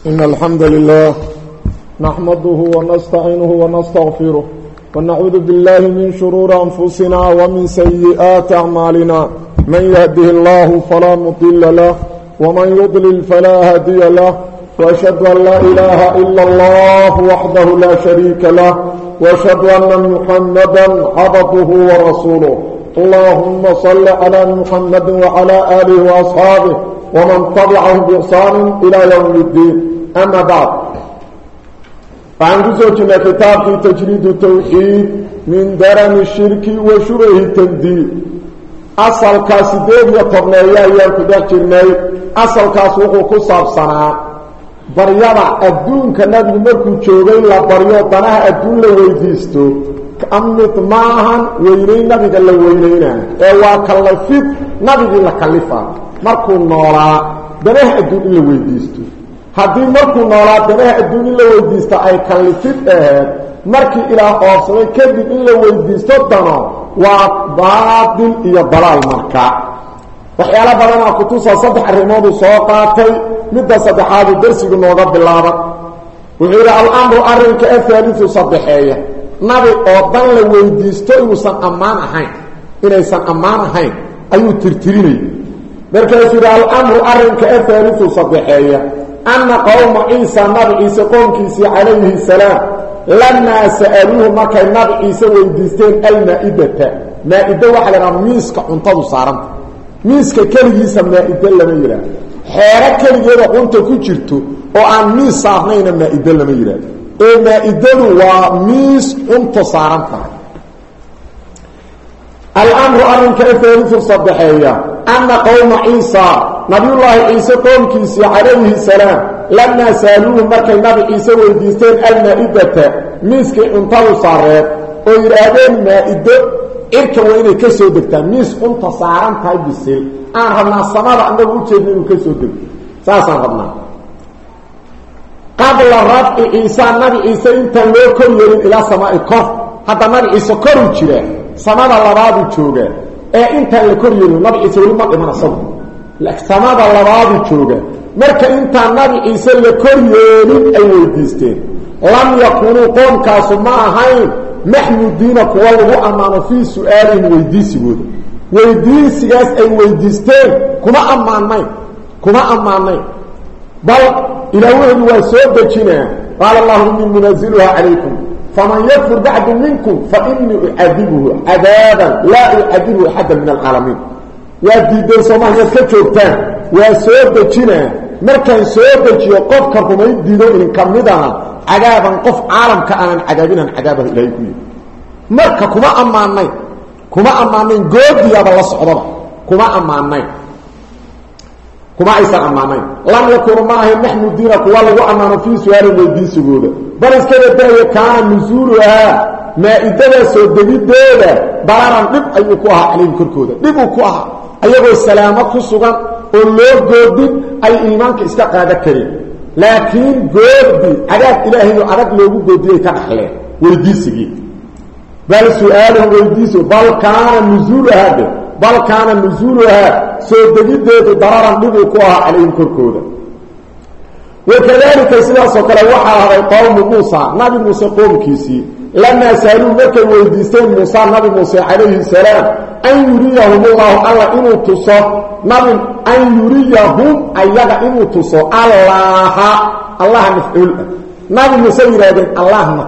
إن الحمد لله نحمده ونستعينه ونستغفره ونعوذ بالله من شرور أنفسنا ومن سيئات أعمالنا من يهده الله فلا مضل له ومن يضلل فلا هادي له وأشهد أن لا إله إلا الله وحده لا شريك له وأشهد أن محمدا عبده ورسوله اللهم صل على محمد وعلى آله وأصحابه ومن تبعهم بإحسان إلى يوم الدين أما بعد فعن جزء كتاب في تجريد التوحيد من درن الشرك وشره التنديد أصل كاسدين يطبنايا يركض جرناي أصل كاسوق كصاب صنع بريضة الدون كنبي مركو جوغي لا بريضة طناها الدون لويديستو كأمنت معها وينين نبي قال وينينا ايوا كاللفت نبي قال كاللفا مركو النورا دناها الدون لويديستو هذه مركو النورا دناها الدون لويديستو اي كاللفت مركي الى اوصلي كذب لويديستو دنا وباطل iyo balal marka waxyaala badan oo ku tusa saddex arrimood soo qaatay midda saddexaad darsiga nooga bilaaba wuxuu al-amru arrinka athalithu saddexeeya nabi oo dan la weydiisto inuusan ammaan ahayn inaysan ammaan ahayn ayuu tirtirinay markaas al-amru arrinka athalithu saddexeeya anna qawma isa nabi isa qomkiisi alayhi salaam lama sa'aluhu markay nabi isa weydiisteen al-ma'idata ma'ida waxa la miiska cuntadu saaranta miiska kaligiisa ma'ida lama yiraahdo xeera kaligeeda cunta ku jirto oo aan miis saarnayna ma'ida lama yiraahdo ee ma'idadu waa miis cunta saaranta al-amru arrinka athalithu saddexeeya anna qawma isa nabiyullaahi ciise qoomkiisii calayhi salaam lama saaluuhu markay nabi ciise weydiisteen al-ma'idata miiskay cuntadu saareed oo yidhaahdeen maa'ido cirka waa inay ka soo degtaan miis cunta saaran tahay bisil aan rabnaa samada annagu u jeedna inuu ka soo degto saasaan rabnaa qabla rafci ciisa nabi ciise intaan loo kor yeelin ilaa samaa'i kor hadda nabi ciise koru jira samada labaadu jooga ee intaan la kor yeelin nabi ciise weli ma dhiman asagu samada labaadu jooga marka intaan nabi ciise la kor yeelin ay weydiisteen lam yakunuu qoomkaasu ma ahayn maxmudiina kuwa lagu ammaano fii su-aalihim weydiisigooda weydiisigaas ay weydiisteen kuma ammaanayn bal ilaawahoodu waa soo dejinaa qaala allahu innii munaziluha calaykum faman yakfur bacdu minkum fainii ucadibuhu cadaaban laa ucadibuhu axada min alcaalamiin waa diideen soomaaliyaad ka joogtaan waa soo dejinaa markaan soo dejiyo qofka rumayn diido idinka midana cadaaban qof caalamka aanan cadaabinaan cadaabaha ilaahay ku yidhi marka kuma ammaanayn goodiyaaba la socdaba kuma aysan ammaanayn lam yakunu ma ahayn maxmudiina kuwa lagu ammaano fii su-aalin weydiisigooda bal iskaba daaye kaana nusuuluhaa maa'idada soo degidooda bararan dhib ayuu ku ahaa calayhim korkooda dhib uu ku ahaa ayagoo salaamo ku sugan oo loo goodin ay iimaanka iska qaada karin laakiin goodi cadaab ilaahay adag loogu goodiyay ka dhaxleen weydiisigii bal su'aaluhu weydiiso bal kaana nuzuuluha soo degideedu dararan dhibu ku ahaa calayhim korkooda wakadalika sidaasoo kale waxaa haday qowmu muusa nabi muuse qoomkiisii lamaa saaluu markay weydiisteen muusa nabi muuse calayhi salaam an yuriyahum allahu alla inuu tuso an yuriyahum ayaga inuu tuso allaha mafcuul nabi muuse yidhahdeen allahna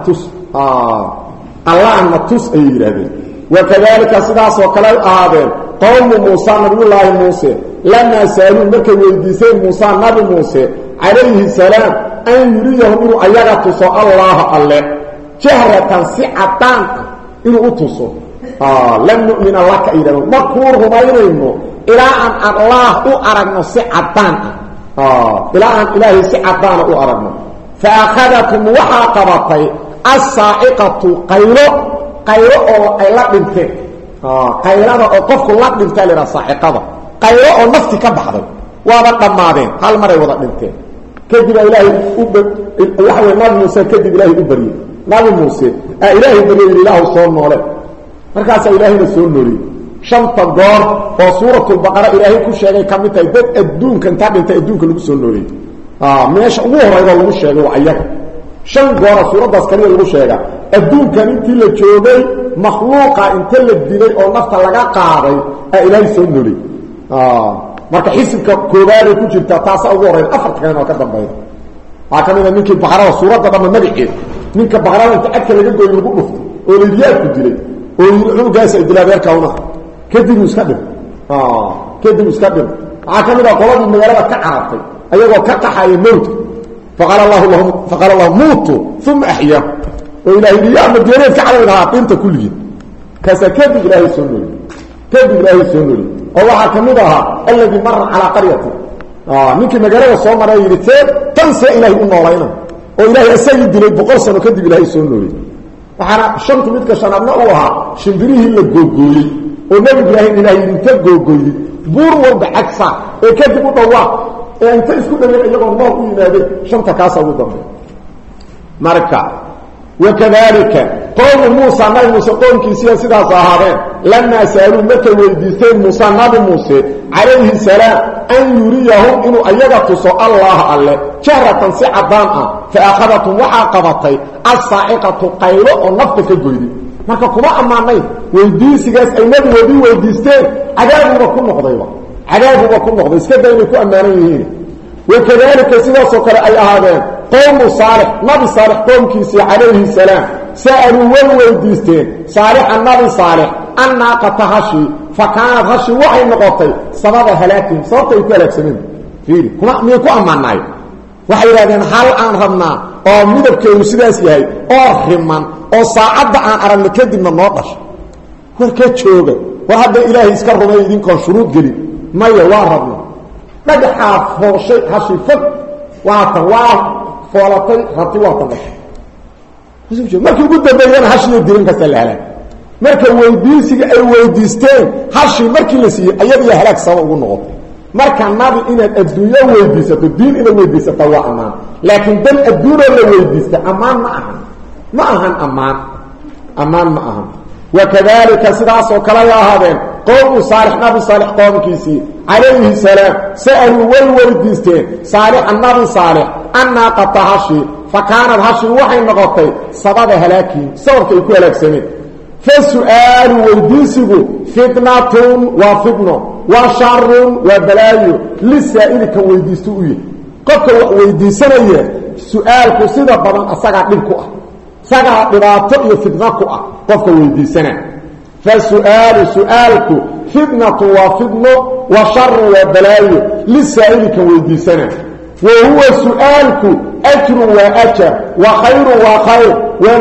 tus ayay yidhahdeen wakadalika sidaasoo kale ahaadeen qowmu muusa nabiyullaahi muuse lamaa saaluu markay weydiiseen muusa nabi muuse calayhi salaam an yuriyahum inuu ayaga tuso allaha alle jahratan si cadaan ah inuu u tuso lan nu'mina laka yidhahdeen markuu rumaynayno ilaa aan allah u aragno si cadaan ah ilaa aan ilaahay si cadaana u aragno fa akhadatum waxaa qabatay as-saa'iqatu qaylo oo ay la dhinteen qaylada oo qofku la dhintay la saa'iqada qaylo oo nafti ka baxday waaba dhamaadeen hal maray wada dhinteen kadib ilaahay waxa nabi muuse kadib ilaahay u bariyay nabi muuse ilaahay bariyay ilaahu soo noole markaas ilaahayna soo nooliyay shanta goor oo suuratul baqara ilaahay ku sheegay kamid tahay dad adduunka inta dhintay adduunka lagu soo nooliyay meesha ugu horeyda lagu sheegay waa ayaga 5 goor suuradaas kaliya lagu sheega adduunkan intii la joogay makhluuqa inta la dilay oo nafta laga qaaday ilaahay soo nolay marka xisibka koobaad ku jirta taas ugu horeyda afarta kale oo ka dambeeyay kamida ninkii baqarada suurada dhamma magaceed ninka baqarada inta adka laga gooyo lagu dhufto oo leeyahay ku dilay oo cunugaas ay dilaa beerka una kadib iska dhib kadib iska dhib kamida qoladii magaalada ka carabtay ayagoo ka qaxay mawt faqala Allah muutu thumma ahya oo ilaahay yaa madiyad ka carabay inta kulli kaasa kadib ilaahay sunnah kadib ilaahay sunnah oo waxa kamida alladhi marra ala qaryati ninkii magaalada soo maray yirtay tan see ilaahay u noolayna oo ilaahay asagii dilay 100 sano kadib ilaahay soo noolay waxana shantu midka shanaadna uu ahaa shimbirihii la googooyay oo nabi ilaahay inta googooyay buur walba cagsa ee kadib u dhawaa ee inta isku dhaween iyagoo nool u yimaadeen shanta kaas ugu dambeeyay marka وكذلك قوم موسى نبي موسى قوم كيسيا سيدا صحابين لما سألوا متى ويديثين موسى نبي موسى عليه السلام أن يريهم إنه أيضا الله الله شهرة سعدان فأخذتهم وحاقبتي الصاعقة قيلة ونفتك الجيد marka kuma amaanay weydiisigaas ay nabi weydiisteen cadaab ku noqdayba cadaab ku noqday iska daynay ku amaanan yihiin وكذلك سيدا سكر أي أهدان قوم صالح نبي صالح قوم كيسي عليه السلام سألوا والويديستين صالح النبي صالح الناقة هشي فكانت هشي وحي نقطي صمد هلاكهم صوتي يكالك سنين فيري كما ميكو أماناي وحي رادين حال عن ربنا أو مدب كيو سيداسي هاي أو رمان أو صاعد عن أرم لكدب من نوطش وكاد شوغل وهذا إلهي اسكر رميدين كون شروط قليل ما يوار ربنا مدحا فوشي هشي فك واتوا فولتي رتي واتنش markii ugu dambeeyay hashii dirin ka salaalan markii weydiisiga ay weydiisteen hashii markii la siiyay ayadii halaag sabab ugu noqotay marka nabi inaad adduunyo weydiisato diin inaad weydiisato waa amaan laakiin dan adduunyo la weydiista amaan ma ahan amaan ma ahan وكذلك سداس وكلا يهادين قوم صالح نبي صالح قوم كيسي عليه السلام سألوا والورديستين صالح النبي صالح الناقة هشي فكانت هشي وحي نغطي سبب هلاكي سبب كيكو هلاك سمين فالسؤال والديسه فتنة وفتنة وشر وبلايو للسائل كويديستوئي قد ويديسانيه سؤالك سيدة بدن أساقع للكوة ساقع لباطئ فتنكوة قد ويديسانه سؤالك فتنة وفتنة وشر وبلايو للسائل كويديسانه وهو سؤالك أجر وأجر وخير وخير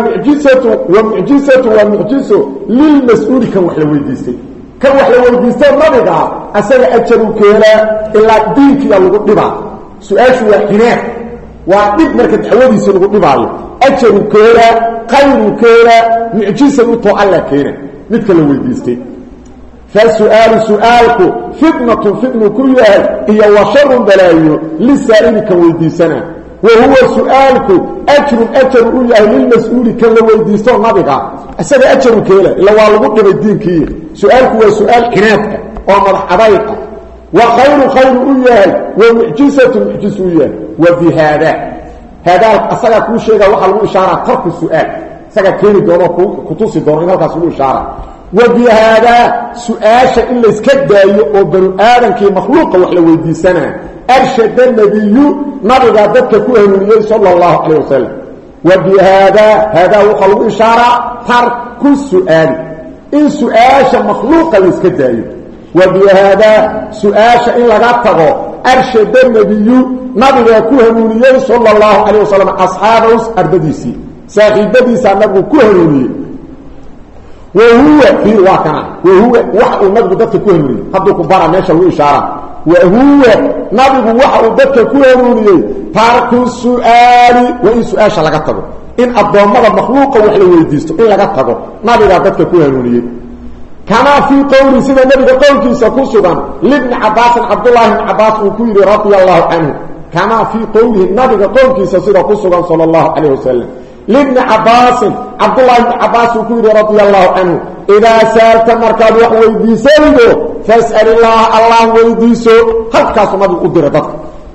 ومعجزة للمسؤول كوحل ويديسي كوحل ويديسي مبقى أسأل أجر كيلا إلا دينك يلغو نبع سؤال شو حناك وعدد مركز حواديسي يلغو نبع أجر كيلا خير كيلا معجزة وطوألا كيلا نتكلم ويديسي فالسؤال سؤالك فتنة كلها هي وشر بلايو للسائل كويديسنا وهو سؤالك أجر إياه للمسؤول كويديسنا نبقى أسأل أجر كيلا إلا والغط بالدين كي سؤالك هو سؤال عنافة ومرحبائك وخير إياه ومعجزة إياه وبهذا هذا أسأل كل شيء وحلو إشارة ترك السؤال سأل كيني دونه كتوسي دونه إنه كاسلو إشارة وبهذا سؤال إلا اسكداي وبنو آدم كي مخلوق وحلو ويديسنا أرشد النبي نبغى ذاتك كوهنوني صلى الله عليه وسلم وبهذا وحلو إشارة ترك السؤال إن سؤال مخلوق اسكداي وبهذا سؤال إلا ذاتك أرشد النبي نبغى كوهنوني صلى الله عليه وسلم أصحابه أردديسي ساقيدديسا نبغى كوهنوني وهو في واقعنا وهو وحق النبي ضدك كهنوني حدو كبارا ماشا هو إشارة وهو نبي وحق ضدك كهنوني تارك السؤال وإن سؤال شلقته إن الضوامة المخلوقة وحلو ويديسته إن لقته نبي ضدك كهنوني كما في قول سيدة النبي قول كيسا كسودا لابن عباس عبد الله بن عباس وكير رضي الله عنه كما في قوله النبي قول كيسا سيدة كسودا صلى الله عليه وسلم لابن عباس عبد الله بن عباس وكير رضي الله عنه إذا سألت مركب ويديسه فاسأل الله ويديسه هل كاسو نبي قدر ضدك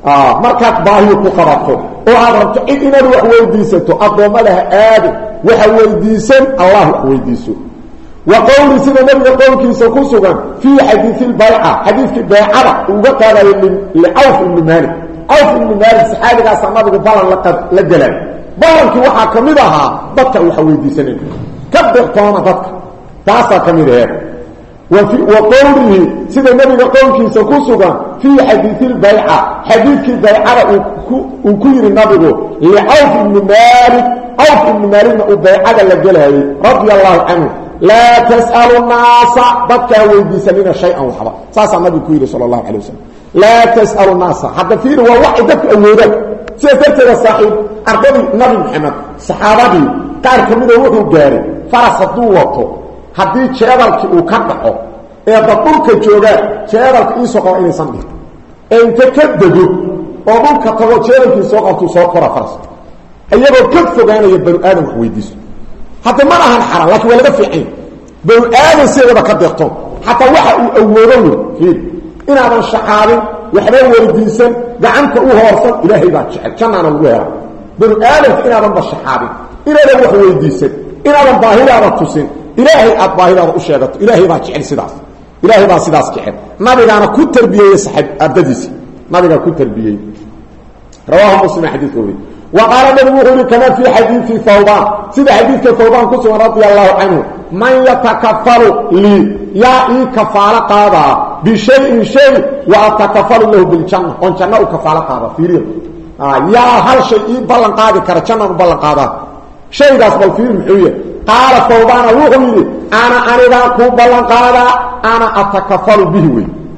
markaad baahiyo ku qabato oo aad rabto cid inaad wax weydiisato addoommadaha aadi waxa weydiisan allah wax weydiiso wa qowli sida nabiga qowlkiisa ku sugan fii xadiisi lbayca xadiiskii baycada uga qaadayo licawf ibni maalik cawf ibni maalik saxaabigaasa nabigu ballan la gelay ballankii waxaa ka mid ahaa dadka waxa weydiisanin ka dirtoona dadka taasaa ka mid aheed wa qowlihi sida nabiga qowlkiisa ku sugan fii xadiisi lbayca xadiidkii baycada uu ku yidhi nabigu licawf ibni maalik cawf ibni maalikna uu baycada la gelayay radia allahu canhu laa tas'alu naasa dadkaa weydiisanina shay-an waxba saasaa nabigu ku yidhi sala allahu calay wasalam laa tas'alu naasa hadda fiiri waa waxay dadku awoodaan sidaas darteeda saaxiib ardadii nabi maxamed saxaabadii qaar ka mida wuxuu gaaray faras hadduu wato haddii jeedalkii uu ka dhaco ee dad dhulka joogaan jeedalka iisoo qaba inaysan dhigto ee inta ka dego oo dhulka tago jeedalkii soo qabtuu soo kora faraska iyagoo ka fogaanaya banu aadam wax weydiiso hadda ma ahan xaran laakiin waa laga fiican banu aadam sideedaba ka deeqtoon xataa waxa uu awoodo wey fiir inaadan shaqaadin waxba weydiisan gacanta u hoorsan ilaahay baa jecel jannaana lagu helaa banu aadamka inaadan ba shaqaadin inaadan wax weydiisan inaadan baahidaada tusin ilaahay aad baahidaada u sheegato ilaahay baa jecel sidaas ilaahay baa sidaas jecel nabigaana ku tarbiyeeyey saxaab ardadiisii nabigaa ku tarbiyeeyey rawaahu muslim xadiidka weri وقال النبي وحوري كما في حديث ثوبان سيده حديث ثوبان كسو رضي الله عنه من يتكفل لي يا كفالة قاضى بشيء شيء وأتكفل له بالجنة وانجنة كفالة قاضى فيرين يا هل شيء بلن قاضي كرجنة بلن قاضى شيء ده اسمه فيرين حوية قال ثوبان وحوري أنا ذاك بلن قاضى أنا أتكفل به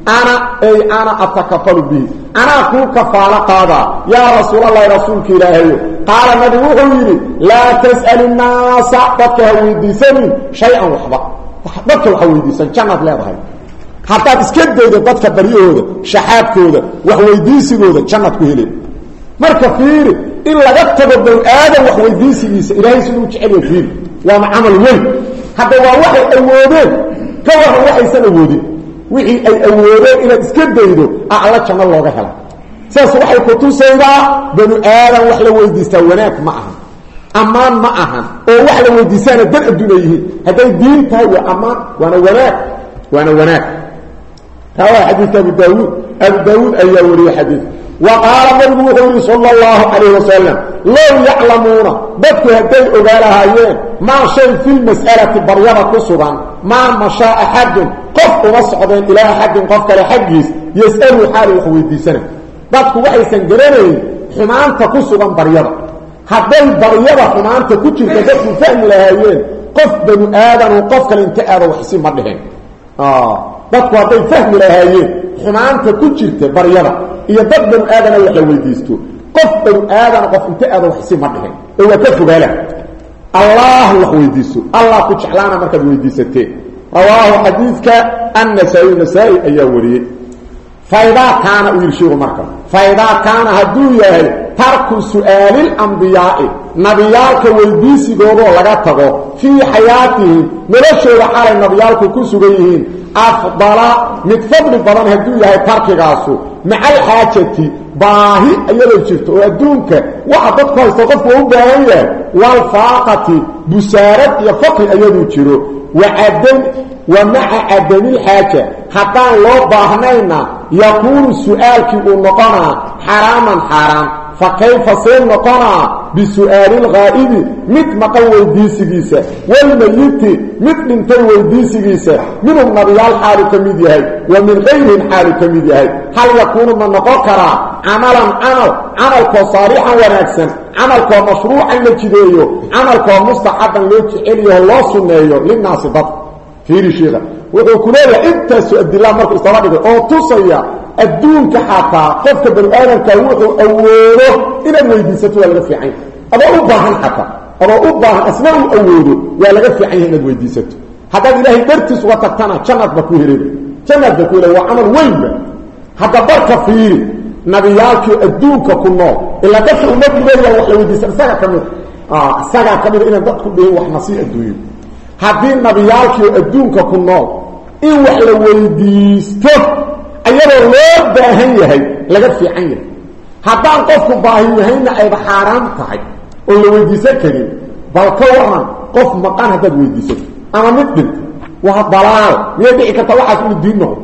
أنا أتكفل به أنا أكون كفالة قاضى يا رسول الله رسولك إلهي قال النبي وحوري لا تسأل الناس بكى ويديسني شيئا وحبا بكى وحويديسن جنة لا بهاي حتى تسكد ده بكى بريئه شحابكه وحويديسه جنة كهلي marka fiiri in laga tago bal aadam wax weydiisiisa ilaahay sidoo jecel fiir waa amal weyn hada waa waxay awoodeen ka waran waxaysan awoodin wixii ay awoodeen inaad iska daydo alla jannada looga helo saas waxay ku tusaydaa bal aadam wax la weydiistaa wanaag ma aha amaan ma aha oo wax la weydiisana dad adduunyihiin haday diin tahay waa amaan waana wanaag هذا حديث أبو داود أي وري حديث وقال النبي صلى الله عليه وسلم لو يعلمون بدك هدي أغالها أيين ما شيء في المسألة بريضة كسرا ما مشاء أحد قف ومصعدين إلى أحد قفك لحجيس يسألوا حاله وحويدي سنة بدك وحي سنجريني حمان تكسرا بريضة هدي بريضة حمان تكتشف تدك فهم لها أيين قف بنو آدم وقفك الانتقاد وحسين مرلهين dadku haday fahmi lahaayeen xumaanta ku jirta baryada iyo dad ban aadana wax la weydiisto qof ban aadana qof inta aad wax si ma dhihin oo waa ka fogaala allah wax weydiiso allah ku jeclaana markaad weydiisatee rawaahu hadithka an-nasaa'i ayaa wariyay fayda kaana wiirshigu marka fayda kaana haduu yahay tarku su'aalil anbiyaa'i nabiyaalka weydiisigooda laga tago fi hayaatihi noloshooda xalay nabiyaalku ku sugan yihiin أفضل من فضل بدن هدو يهي تركيغاسو مع الحاجة باهي أيضا جرت وأدونك وعددك يستغف وباهية والفاقة بسارة يفقه أيضا جرو ومع عدم الحاجة حتى الله باهنينا يكون سؤالك ونقنا حراما حرام فكيف سير نقنا بسؤال الغائب مثل مقوى ديسيسة والميت مثل انتوى ديسيسة منهم نبيال حال كميديهي ومن غيرهم حال كميديهي هل يكون من نقرأ عملا عمل كصارحا ونكسا عمل كمشروعا لجديه عمل كمستحبا لجعليه الله سنيه للناس ضد في رشيغة وقال كلها انت سؤال الله مركز صلاحك او تصيح الدون كحاطة قفك بالآدم كوحو أوله إلى الويديسة ولا في عين أبا أباهن حتى أبا أباهن أسماء أوله ولا في عين الويديسة حتى إلهي برتس وتقتنى جنة بكوه ريبه جنة بكوه له وعمل وين حتى بركة فيه نبيالك الدون ككلنا إلا تفعل نبي ليه وحلويديسة ساقع كمير ساقع كمير إلا تدخل به وحنصيء الدوين هذه نبيالك الدون ككلنا إن وحلويديسة ayadoo loo baahan yahay laga fiican yahay haddaan qofku baahi yahayna ayba xaaraan tahay oo la weydiisan karin bal ka waran qof maqan haddaad weydiisato ama mid dhinta waa dalaal miyay dhici karta waxaas inu diin noqdo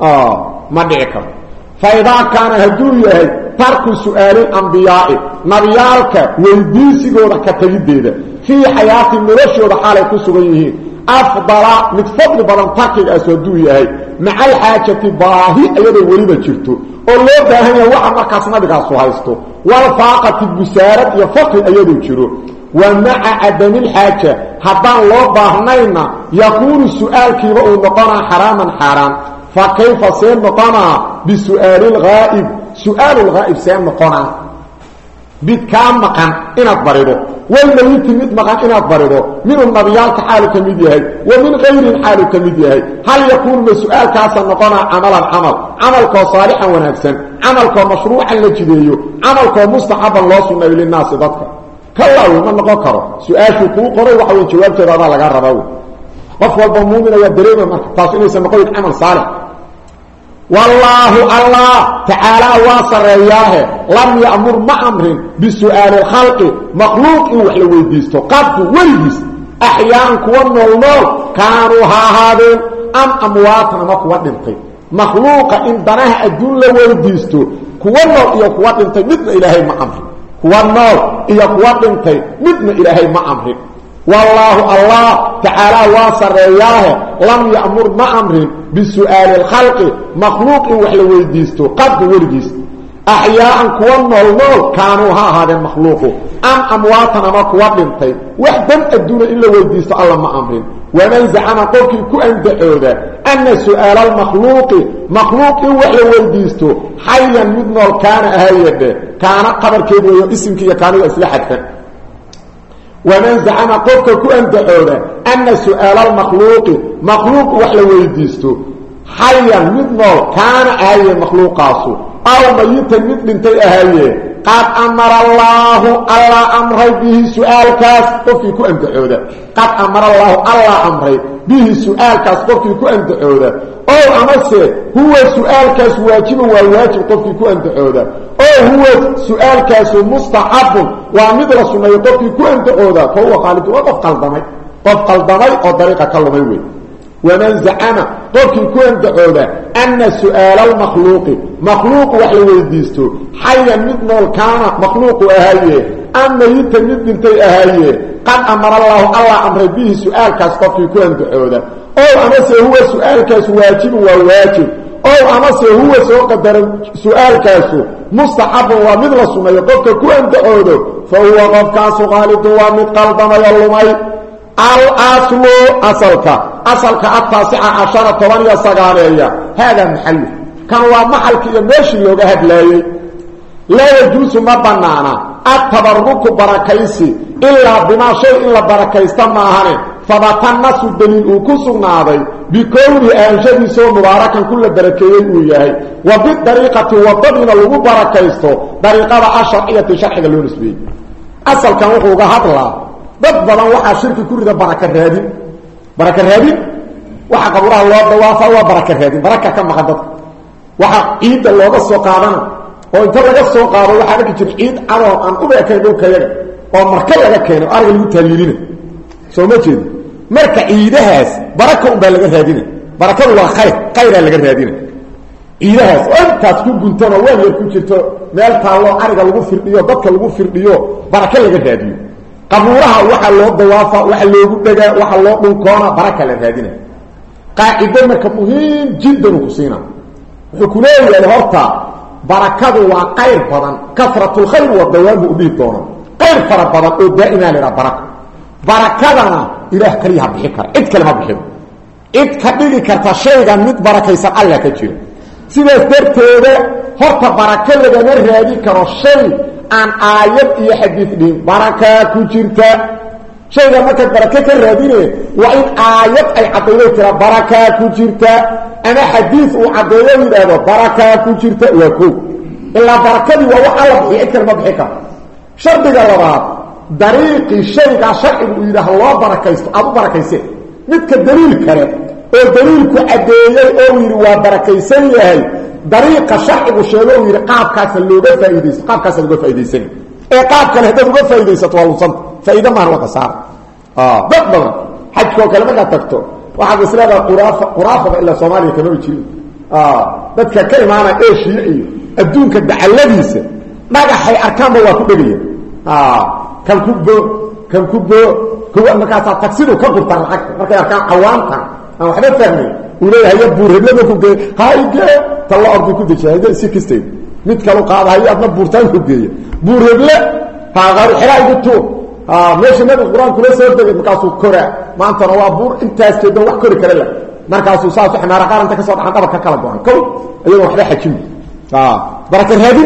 ma dhici karto faidaa kaana hadduu yahay tarku su'aali ambiyaa'i nabiyaalka weydiisigooda ka tegiddeeda fii xayaati noloshooda xaalay ku sugan yihiin afdala mid fadli badan tarkigaas hadduu yahay maca alxaajati baahi iyadoo weliba jirto oo loo baahan yahay waxa markaas nabigaasu haysto walfaaqati busaarad iyo faqri iyadoo jiro wa maca cadami alxaaja haddaan loo baahnayna yakuunu su'aalkiiba uu noqonaa xaraaman xaaraan fa kayfa see noqonaa bisu'aali lghaa'ib su'aalu lghaa'ib see noqonaa mid kaa maqan inaad barido walmayiti mid maqan inaad barido minhu nabiyaalka xaalu ka mid yahay wa min kayrin xaalu ka mid yahay hal yakuunu ma su'aalkaasa noqonaa camalan camalkoo saalixan wanaagsan camalkoo mashruucan la jideeyo camalkoo mustaxaban loo sunnayo linnaasi dadka kalaawe ma noqon karo su-aashuu kuu qoray waxa wey jawaabteeda adaa lagaa rabaa wey qof walba muumin ayaa dareema marka taas inaysan noqoyn camal saalix wallaahu allah tacaalaa waa sarreeyaahe lam ya'mur ma amrin bisu'aali lkhalqi makhluuq in wax la weydiisto qaddu weligiis axyaan kuwa noolnool kaanuu ha ahaadeen am amwaatan ama kuwa dhintay makhluuqa in danaha adduun la weydiisto kuwa nool iyo kuwa dhintay midna ilaahay ma amrin kuwa nool iyo kuwa dhintay midna ilaahay ma amrin wallaahu allah tacaalaa waa sarreeyaahe lam ya'mur ma amrin bisu'aali lkhalqi makhluuq in wax la weydiisto qaddu weligiis axyaaan kuwa noolnool kaanuu ha ahaadeen makhluuqu am amwaatan ama kuwa dhintay wax dan adduuna in la weydiisto alla ma amrin waman zacama qofkii ku andacooda ana su'aala almakhluuqi makhluuq in wax la weydiisto xayan mid nool kaana ahayedhe kaana qabarkeed weeyo isimkii iyo kaaniga isla xadfan waman zacama qofka ku andacooda ana su'aala almakhluuqi makhluuq wax la weydiisto xayan mid nool kaana ahaye makhluuqaasu aw mayitan mid dhintay ahaye qad amara allaahu allah amray bihi su'aalkaas qofkii ku andacooda qad amara allaahu allah amray bihi su'aalkaas qofkii ku andacooda oo amase huwa su'aalkaas waajibun waa waajib qofkii ku andacooda oo huwa su'aalkaasu mustaxabun waa mid la sunneeyo qofkii ku andacooda fa huwa khaalid waa qof qaldamay oo dariiqa ka lumay wey waman zacama qofkii ku andacooda ana su'aala almakhluuqi makhluuq wax la weydiisto xayan mid nool kaana makhluuqu ahaaye am mayitan mid dhintay ahaaye qad amara allaahu allah amray bihi su'aalkaas qofkii ku andacooda oo amase huwa su'aalkaasu waajibun waa waajib oo amase huwa soo qadaran su'aalkaasu mustaxabun waa mid la sunneeyo qofka ku andacoodo fa huwa qofkaasu khaalidun waa mid qaldamayo lumay alaslu asalka ataasica cashara 19 hada maxalu kan waa maxalka iyo meeshii looga hadlaayey laa yajuusu ma banaana atabaruku barakaysi ilaa bimaa shay in la barakaysta maahane fabata nasu daliil uu ku sugnaaday bikowni aanshadiisoo mubaarakan ku la barakeeyey uu yahay wa bidariiqati wadadina lagu barakaysto dariiqada asharciyati sharciga loo nisbeeyey asalkan wuxuu uga hadlaa dad badan waxaa shirki ku rida baraka raadin waxa qabraha loo dawaafa waa baraka raadin baraka ka maqan dadka waxa ciid looga soo qaadana oo inta laga soo qaado waxa ka jira ciid aroo aan u beekay dhulkayaga oo marka laga keeno arag lagu taliilina soo ma jeed marka ciidahaas baraka u baa laga raadina barakadu waa khayr laga raadina ciidahaas oo intaas ku guntana waan yar ku jirto meel taalo ariga lagu firdhiyo dadka lagu firdhiyo baraka laga raadiyo qabuuraha waxa loo dawaafa waxa loogu dhaga waxa loo dhulkoona baraka la raadina qaacida marka muhiim jiddan ku siina wuxuu ku leeyahay horta barakadu waa qayr badan kasratul khayr wa dawaamu u dhig doona qayr fara badan oo daa'ima leh barakadana ilaah kaliya bixi kara cid kale ma bixin cid ka dhigi karta shaygan mid barakaysan alla ka jiro sidaas darteeda horta baraka laga raadi karo shay aan aayad iyo xadiis dhin baraka ku jirta shayga marka baraka ka raadine waa in aayad ay cadaydo tira baraka ku jirta ama xadiis uu cadeeyo yiraahdo baraka ku jirta waa ku illa barakadi waa wax alla bixi kara bixi kara shardiga labaad dariiqi shayga sharcigu yiraahdo loo barakaysto abu barakayse midka daliil kale oo daliilku cadeeyay oo yiri waa barakaysan yahay dariiqa sharcigu sheego uu yiri qaabkaas looga faa'iideysto qaabkaas looga faa'iideysan ee qaab kale hadda uga faa'iideysato waa lusan faa'iido ma waa qasaar dad badan xajko kale ma tagto waxa islaada quraafa ila Soomaaliya kama jirin dadka ka imaana Asia iyo adduunka dacaladiisa dhagaxay arkaan waa ku dhagaya kan kubbo kuwa markaas taksidu ka gurtaan lacag markay arkaan qawaanta aan waxba fahmay uu leeyahay buurheedlada ku geey hayge tala ordi ku dajayda si kastay mid kale qaadahay adna buurtaan ku geey buurheedle qaar xiraaydu tu meesha nabi quraan kula soo degay markaas uu kora maanta waa buur intaas jeedo wax kori kara la markaas uu saas xamaara qaaranta ka soo dhaxan dhabarka kala go'an kow ayagoo waxba xajin baraka raadi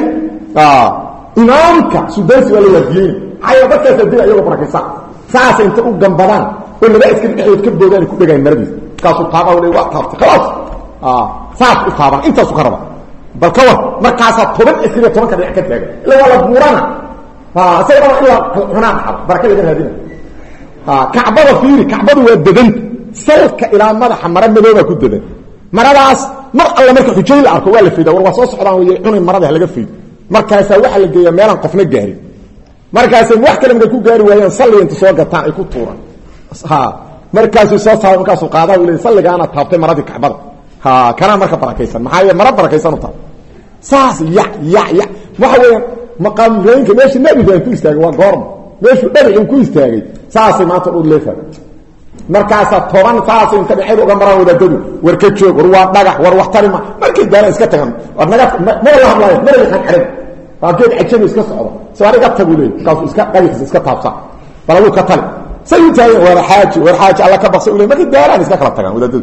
imaamka sudaysi wala wadiyeen ay dadka dadka ayagoo barakaysan saas inta u gambadaan oo laga iska dhixid ka boodaan ku dhagaan maradiis kaas uu taaba wali waa taabta khalaas saas u taaba inta soo qaraba bal ka war markaas 10 isla 10 ka dhinac ka taagan ila wala buurana sayda ila xunaan xab barakada laga raadina kacbada fiiri kacbadu waa dadan salka ila madaxa mara madooba ku dadan maradaas mar alla marka xujay la arko waa la fiidaa war waa soo socdaan way cunay marada laga fiid markaas waxa la geeyaa meelan qofna gaari markaas wax kale ma ku gaari waayaan salli inta soo gataan ay ku tuuran markaas soo saaray markaas uu qaadaa uu leeyahay salligaana taabtay maradii kacbada kana marka barakaysan maxay mara barakaysan u tahay saas ya waxa weeyaan maqam reenka meeshii nabiga ku istaagay waa goorma meeshii dhabiin ku istaagay saas maanta uu leeyahay markaas toban saas inta dhacay uga maraa wadadadu war ka joog war waa dhagax war wax tarima markii daara iska tagan war naga ma la hadlayo ma la xaqrin baaqeed ajin iska socdo saariga taguulay kaas iska qaliis iska taabsa balagu ka tal saytaay war xaaji alla ka baqso ulay markii daara iska kala tagan wadadadu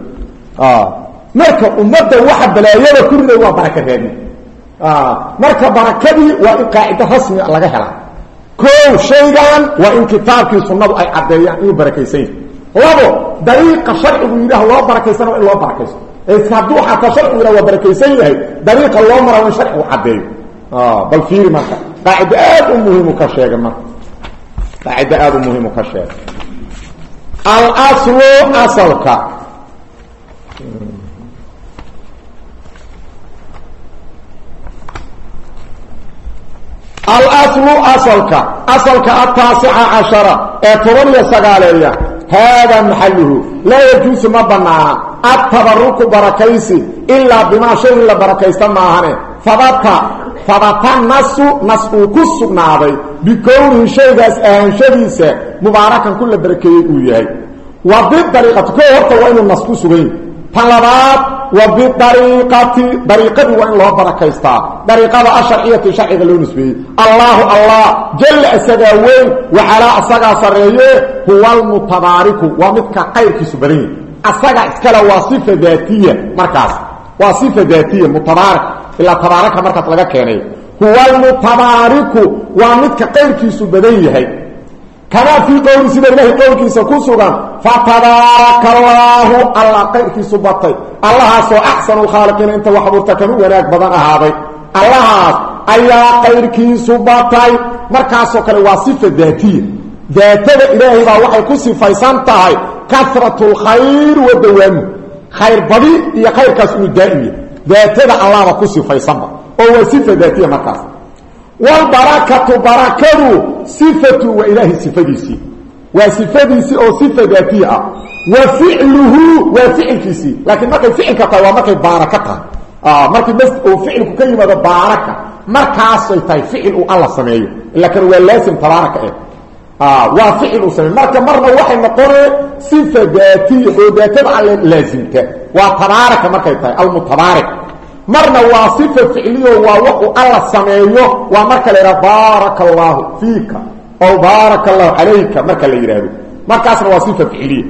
marka ummadda waxa balaayada kuriday waa barakadeed marka barakadii waa in qaacida rasmi laga hela koo shaygan waa in kitaabkii sunnadu ay cadeeyaan in barakaysan labo dariiqa sharcigu yiraahdo loo barakaysan oo loo barakaysan ee saadu xataa sharcigu yiraahdo waa barakaysan yahay dariiqa loo maro in sharcigu cadeeyo bal fiiri marka qaacida aad u muhiim ka sheega marka qaacida aad u muhiim ka sheega al aslu asalka الأصل أصلك 19 اعتبر سقالية هذا محله لا يجوز مبنى التبرك بركيسي إلا بما شيء إلا بركيسي معهنه ثبت النص كسبنا هذا بكونه شيء شديسة مباركا كل بركيه وياي وبالطريقة كيف وين النص كسبين طلبات وبالطريقة وإن الله بركيستا طريقة الشرعية شرعية لونسبي الله جل أسقاوين وعلى أسقا سرية هو المتبارك ومتك غير كسبرين أسقا إسكالا وصفة ذاتية مركز وصفة ذاتية متبارك إلا تبارك مركز لغا كيني هو المتبارك ومتك غير كسبرين كما في قول سيد الله قول كيسا كسوغا فتبارك الله قير كيسو بطي الله سو أحسن الخالقين انت وحبورتك وناك بدن هذا الله أيا قير كيسو بطي مركاسو كالواسفة ذاتية ذاتة إلهي با وحي كسي فايسانتهاي كثرة الخير والدوام خير بدي هي خير كاسو الدائمية ذاتة الله كسي فايسانبا هو صفة ذاتية مركاسو والبركة بركة صفة وإله صفديسي وصفديسي أو صفة ذاتية وفعله وفعل كيسي لكن ما كان فعل كطوى ما كان باركتها ما كان بس فعل كلمة باركة ما كان صيتاي فعل الله سمعيه لكن هو لازم تبارك وفعل سمعيه ما كان مرة واحد نقول صفة ذاتية وذاتية على لازمك وتبارك ما كان المتبارك مرنا واصفة فعلية ووقو الله سمعيه ومركا ليرى بارك الله فيك أو بارك الله عليك مركا ليرى مركا أصلا واصفة فعلية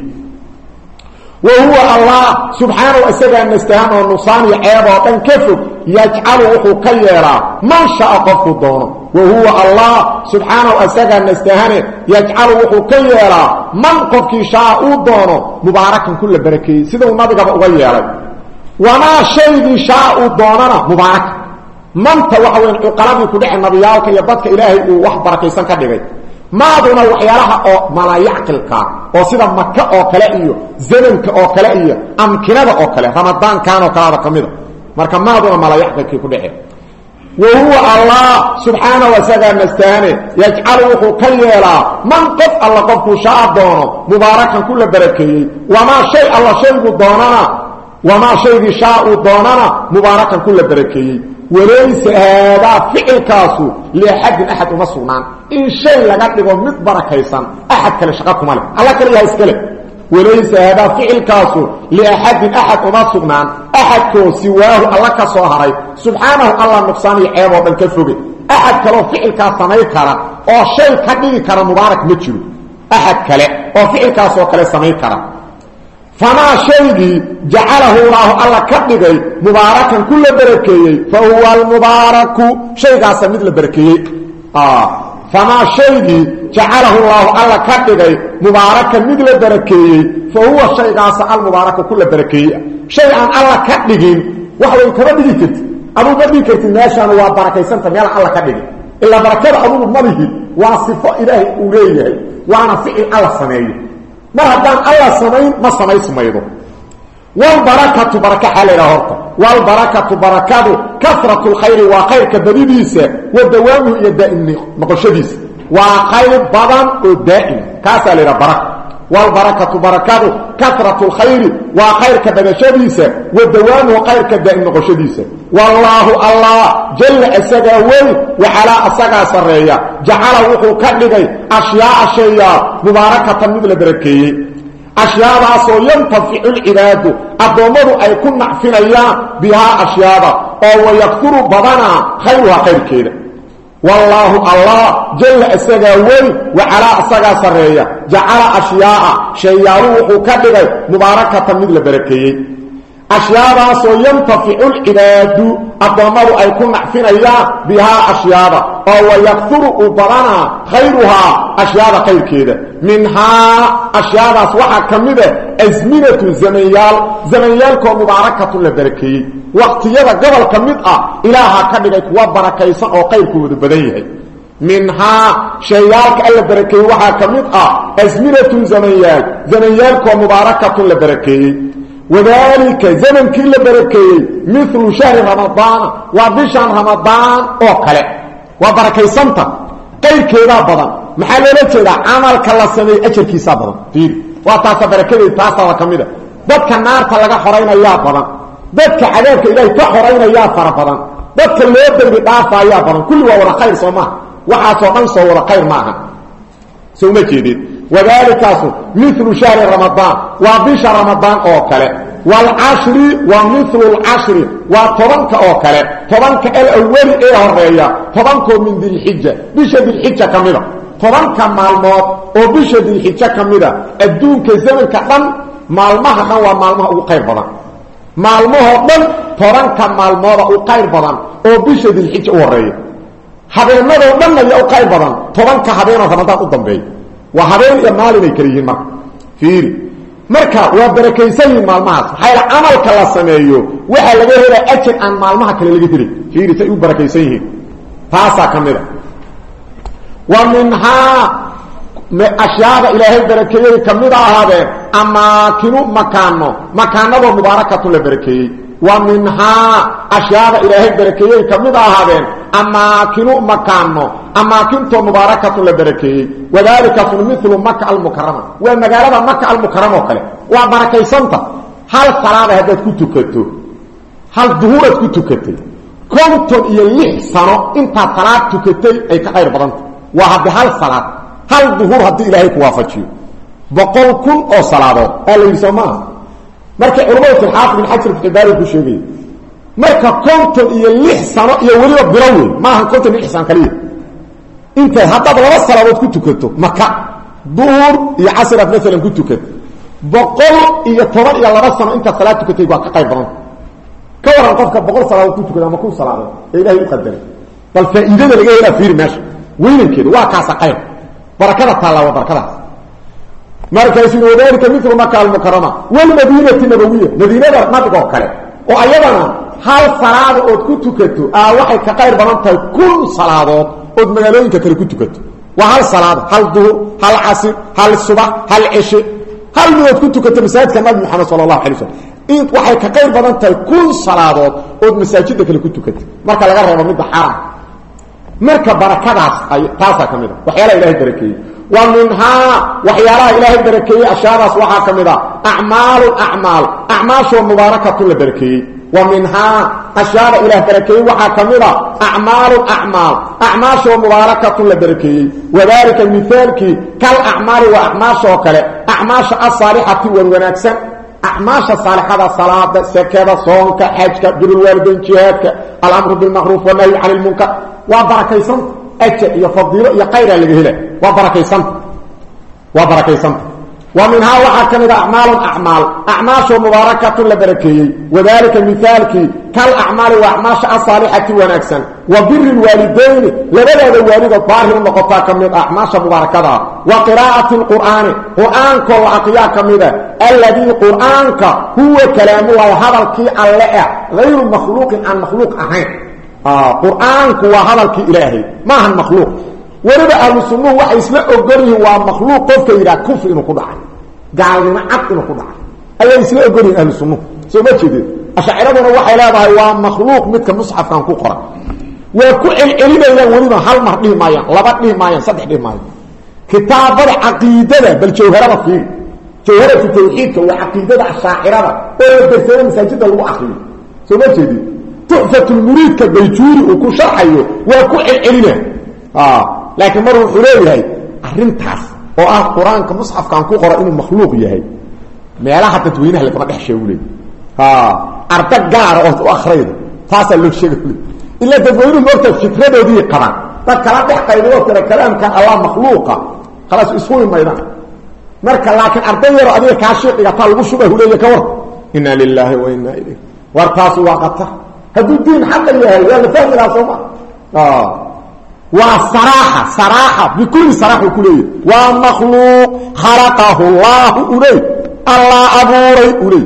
وهو الله سبحانه وأسجع النستهام والنصان يعيبه وتنكفه يجعله كيرا من شاء قفه دونه وهو الله سبحانه وأسجع النستهام يجعله كيرا من قفك شاء دونه مباركا كل بركي سيده النبي قبل غيره وما شيء شاء دوننا مبارك من توحوين قلبي كدح النبيالك يبدك إلهي وحبرك يسان كدغي ما دون وحيالها او ملا يعقلك او سيده مكه او كلا iyo zamanka oo kala iyo amkinada oo kala ramadaan kaano kala kamida marka maaduna mala yaxdaki ku dhaxe وهو الله سبحانه وتعالى مستانه يجعل وكيلا من قد الله قد شاء دونه مباركا كل بركه وما شيء الله شيء دوننا وما شيء شاء دوننا مباركا كل بركه وليس هذا فعل كاسو لأحد أحد مصنع إن شيء لقد مد بركيسا أحد كلا شقاكم عليه الله كلا يسكله وليس هذا فعل كاسو لأحد أحد مصنع أحد كو سواه الله كسوهري سبحانه الله نقصان يعيبه بالكفوه أحد كلا فعل كاسمي كرا أو شيء كدي كرا مبارك مجلو أحد كلا أو فعل كاسو كلا سمي كرا فما شيء جعله الله كدغي مباركا كل بركيه فهو المبارك شيء قاسم مثل بركيه فما شيء جعله الله كدغي مباركا مثل بركيه فهو شيء قاسم المبارك كل بركيه شيئا الله كدغين وحو كبدي كرت ابو بدي كرت ماشان وا بركيسنت ميل الله كدغي الا بركه ابو مديه واصفه الهي اوليه وانا فعل الله سميه ما هدان الله سمين ما سميدو والبركة بركة حالنا هرطة والبركة بركة كثرة الخير وخير كبديديسة والدوام يدائم مقشديس وخير بضان ودائم كاسا لنا بركة والبركة بركة كثرة الخير وخير كبديديسة والدوام وخير كدائم مقشديسة والله الله جل أساقاوي وحلا أساقا سرية جعله وحو كدغي أشياء الشيء مباركة مثل بركيه أشياء سو ينتفع العباد أضمر أي كن نعفنيا بها أشياء أو يكثر بضنا خيرها خير كده والله الله جل أساقاوي وعلى أساقا سرية جعل أشياء شيئا كدغي مباركة مثل بركيه أشياء سو ينتفع العباد أضمر أي كن نعفنيا بها أشياء أو يكثر بضنا خيرها أشياء خير كده منها أشياء أصوحها كمدة أزمنة زمنيال كو مباركة لبركي وقت يدا قبل كمدة إلها كمدة وبركيسا أو خير كده بديه منها شيالك ألا بركي وحا كمدة أزمنة زمنيال كو مباركة لبركي وذلك زمن كل بركي مثل شهر رمضان وبشهر رمضان أوكله وبركيسانتا غير كده بدن maxaa loo jeedaa amalka la sameey ajarkiisa badan fiir waa taas barakada taas waa kamida dadka naarta laga xoreynaya badan dadka cadaabka ilaahay ka xoreynaya fara badan dadka loo dambi dhaafaya badan kulli waa wada khayr sooma waxa soo dhan soo wada khayr maaha soo ma jeedid wadaalikaas mithlu shahr ramadan wa bisha ramadan oo kale wal ashri wa mithlu al ashri wa tobanka oo kale tobanka al awwal ee horeeya tobanko min dil hijja bisha dil hijja kamida tobanka maalmood oo bisha dil hijja kamida adduunka zamanka dhan maalmaha dhan waa maalmaha ugu qayr badan maalmaha dhan tobanka maalmood ugu qayr badan oo bisha dil hijja u horeeya habeenada dhan ay u qayr badan tobanka habeenada ramadan u dambeeyo waa habeen iyo maalin ay kaliyiin marka waa barakaysan maalmahaas hayla amalka la sameeyo waxa laga helaa ajir aan maalmaha kale laga helin fiiri say u barakaysan yihiin taasa kamida ومنها أشياء إلهي بركيه كميدا هذا أماكن مكانه مباركة لبركيه ومنها أشياء إلهي بركيه كميدا هذا أماكن مباركة لبركيه وذلك مثل مكة المكرمة والمقالة مكة المكرمة وكله وبركي سنتا هل صلاة هذا كتو هل ظهورة كتو كنتم يليه سنة انت صلاة تكتي أي كغير بدنت وهذا هل صلاة هل ظهور هدي إلهي كوافتشيو بقول كل أو صلاة قال يسمى مركا علماء الحافظ من حجر في عبارة بشيء مركا كنتم يليه سنة يولي بروي ما هن كنتم الإحسان كليه انت هذا بلا صلاة كتو مكة ظهور يعسرت مثلا كتو بقول يطرق إلى الله سنة انت صلاة تكتي كغير بدنت كورا قفك بقول صلاة كتو ما كون صلاة إلهي يقدر بل فإذا لقى إلى فير ماشي وين كده واكاس قيم بركه الله وبركه مركز وذلك مثل مكة المكرمة والمدينة النبوية مدينة نبقى كله وايضا هل صلاه او كتكتو waxay ka qayr badan tahay kul salaadood oo magaalooyinka kale ku tukato wa hal salaad hal duhur hal asr hal subax hal isha hal mid ku tukato masaajidka nabi Muhammad sallallahu alayhi wasallam in waxay ka qayr badan tahay kun salaadood oo masaajidda kale ku tukatay marka laga reebo mid xaram marka barakadaas ay taasa kamida waxyaalaha ilaahay barakeeyay wa minha waxyaalaha ilaahay barakeeyay asharaas waxa kamida a'maashu mubarakatu la barakeeyay wa minha ashara ilaahay barakeeyay waxa kamida a'maashu mubarakatu la barakeeyay wadaalika mithaalki kal a'maal wa a'maashu kale a'maashu as-salihati wa wanaagsan أعماشا صالحة صلاة سكادة صونك حجك بر الوالدين جهادك الأمر بالمعروف والنهي عن المنكر وبركيسان أجل يفضيله يقير لجهله وبركيسان ومنها وحكم أعماش مباركة لبركيه وذلك مثالك كالأعمال وأعماش الصالحة ونكسا وبر الوالدين لبدا الوالد الطاهر النقطة من أعماش مباركة وقراءة القرآن كل أقياك منه الذي قرآنك هو كلامه وهذا الكي اللائع غير مخلوق عن مخلوق أحين قرآنك وهذا الكي إلهي ما هو المخلوق وربا أهل السنة وحي اسمه أقره ومخلوق قفك إلى كفر إنه قدعا قال لنا عقد إنه قدعا أي اسمه أقره أهل السنة سوف تشديد أشعرنا وحي لا بها ومخلوق مثل مصحف كان كقرأ وكل إلينا إلى ولينا هل مرده مايان لبط له مايان صدح له مايان كتاب العقيدة بل جوهرة فيه جوهرة التوحيد وعقيدة الشاعرة ويبدرسنا مساجد المؤخر سوف تشديد تحفة المريد كالبيجوري وكل شرحيه وكل إلينا لكن مروا حليه arrintaas oo quraan ka musxafka aan ku qoro inuu makhluuq yahay meelaha dadweynaha laga dhaxshay u leeyahay arda gaar oo akhriyada taas loo sheegay illa dadweynuhu marka fikradoodii qabaan dad kala dhaxqaydo tira kalaamka Allah makhluuqa خلاص isku imayna marka laakiin arda yar adiga ka sheeqiga taa lagu shubahay u leeyahay ka war inna lillahi wa inna ilayhi wartaas waqta haduu diin xaq yahay wala fahmina soma وصراحة بكل صراحة كلية ومخلوق خلقه الله أولي الله أبوري أولي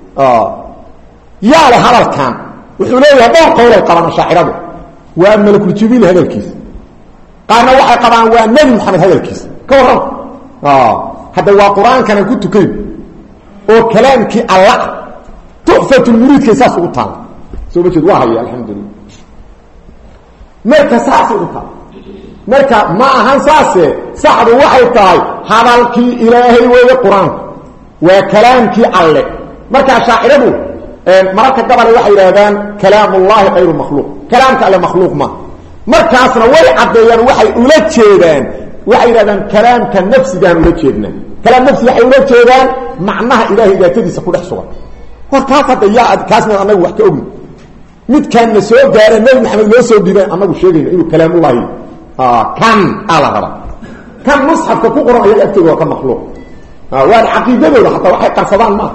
يا لهذا الكام وحوليه هذا قول القرآن الشاعر وملك الجبيل هذا الكيس قالنا وحي قرآن والنبي محمد هذا الكيس كورا هذا هو قرآن كان كنت كيف وكلامك الله تحفة المريد كيساس وطان سوف تجد وحي الحمد لله marka saas u tahay marka ma ahan saase saxdu waxay tahay hadalkii ilaahay weeye quraanka waa kalaamkii alle marka shaaciradu marka gabal waxay yiraahdaan kalaamullaahi ghayru makhluuq kalaamka alle makhluuq ma markaasna way cadeeyaan waxay ula jeedaan waxay yiraahdaan kalaamka nafsigan ula jeednaa kalaam nafsi waxay ula jeedaan macnaha ilaahay daatadiisa ku dhex sugan warkaas hadda yaa kaasna anagu wax ka ogin mid kan soo gaaray nabi maxamed loo soo dhibay anagu sheegayna inuu kalaamullaahi kan ala raba kan mushafka ku qoran ayaa agtooda ka makhluuq waa aqeedadooda hatta waxay qarsadaan ma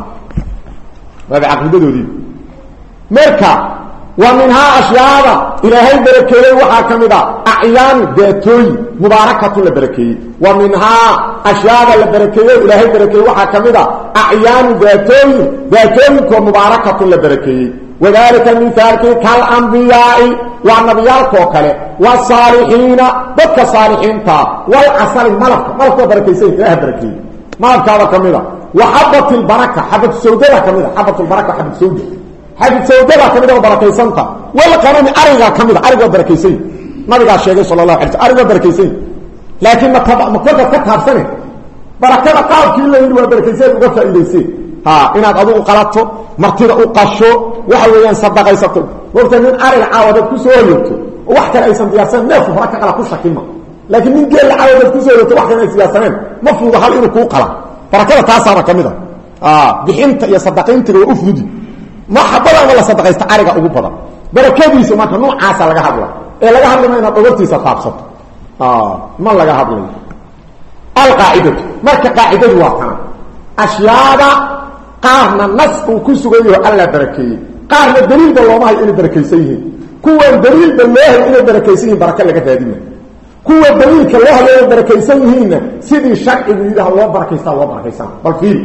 waa aqeedadoodii marka wa minha ashyada ilaahay barakeeyay waxa kamida a'yaan daatooy mubarakatu la barakeeyay wa minha ashyada la barakeeyay ilaahay barakeeyay waxa kamida a'yaan daatooy ko mubarakatu la barakeeyay وذلك المثال كالأنبياء والنبياء كوكله والصالحين بك صالحين تا والعسل ملك بركيسين لا بركي ما كان كاملا وحبة البركة حبة السوداء كاملا حبة البركة حبة السوداء كاملا وبركيسين تا والقرن أرجع كاملا أرجع بركيسين ما بقى الشيخ صلى الله عليه وسلم أرجع بركيسين لكن ما كنت كتاب سنة بركة قال كل يوم بركيسين وقفل إليسين إن أدوه قلته مرتين أقشوا وحويان صدقيسته وقت من أرى العاودة كسوريته وحكا أيضا دياسان نفو فركا على كل شكل لكن من قال العاودة كسوريته وحكا أيضا دياسان مفروض حال إنه كوقلا فركا تاسارة كمدا بحنت يا صدقين تلو أفندي ما حبلا ولا صدقيست أرقى أبو بدا بركا بيسو ما كان نوع عاسا لغا حبلا لغا حبلا ما ينطورتي ستابسط ما لغا حبلا القاعدة مركا قاعدة واقعا أشياء قارنا النص وكسوغيه الله بركيه قارنا دليل بالله إلى بركيسيه كوا دليل بالله إلى بركيسيه بركه لك فادينا كوا دليل الله إلى بركيسيه سيدي الشرع إذا هو بركيسه والفيل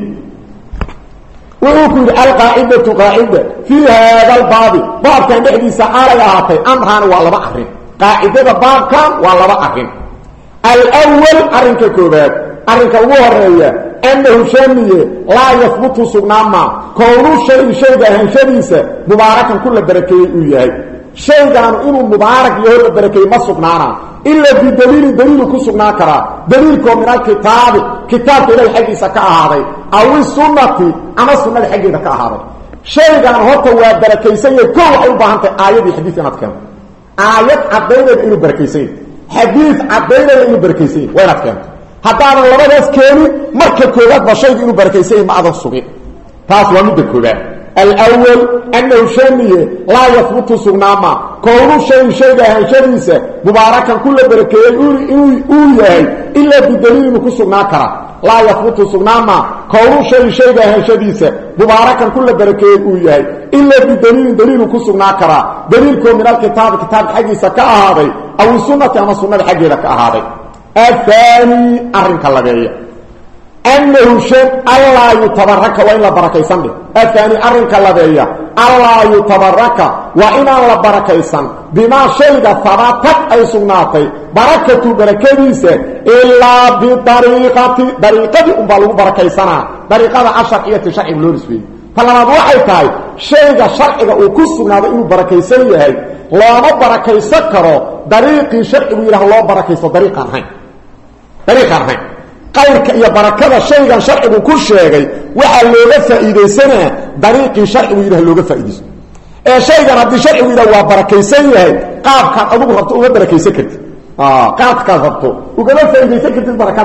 ويقول القاعدة قاعدة في هذا الباب كان بحديث سعالة يعطي أمران والله بأخرين قاعدة باب كان والله بأخرين الأول أرنك كوبات أرنك وهرية أنه شامية لا يثبت سقناما كونه شيء هنشديسة مباركا كل بركة إياه شيء كان إنه مبارك يهول بركة ما سقنانا إلا بدليل كسقنا كرا دليلكم من الكتاب كتاب إلى الحديث كأهاري أو السنة أما السنة الحديث كأهاري شيء كان هو بركة سيء كل عيوبها أنت آيات الحديث نتكلم آيات عبدالله إنه بركة سيء حديث عبدالله إنه بركة سيء وين نتكلم حتى أنا لما ناس كانوا مركب كولات بشيء إنه بركة سيء مع هذا الصغير تاسوا مدى كولات الأول أنه شامية لا يثبت سقناما كونه شيء هنشديسة مباركا كل بركة إياه إلا بدليل كسقنا كرا لا يثبت سقناما كونه شيء هنشديسة مباركا كل بركة إياه إلا بدليل كسقنا كرا دليلكم من الكتاب كتاب حديث كأهاري أو السنة أما السنة حديث كأهاري الثاني أرنك اللغية أنه شيء الله يتبرك وإن بركة سنده الثاني أرنك اللغية الله يتبرك وإن الله بركة سنده بما شيء ثبتت أي سناتي بركة بركة إلا بطريقة أمبالو بركة سنة طريقة عشرية شرعي بلورس فيه فلما بوحي تاي شيء شرعي وكسنا إنه بركة سنة لا بركة سكره طريقي شرعي وإله الله بركة طريقا هين قولك يا بركة شيء شرعي وكل شيء وحا لوغا فائديسنا طريقي شرعي وإله لوغا فائديسنا شيء ربي شرعي وإله بركيسان يهي قاب كان أدوك ربطه وغا بركيسان كرت قاب كان ربطه وغا فائديسان كرت البركة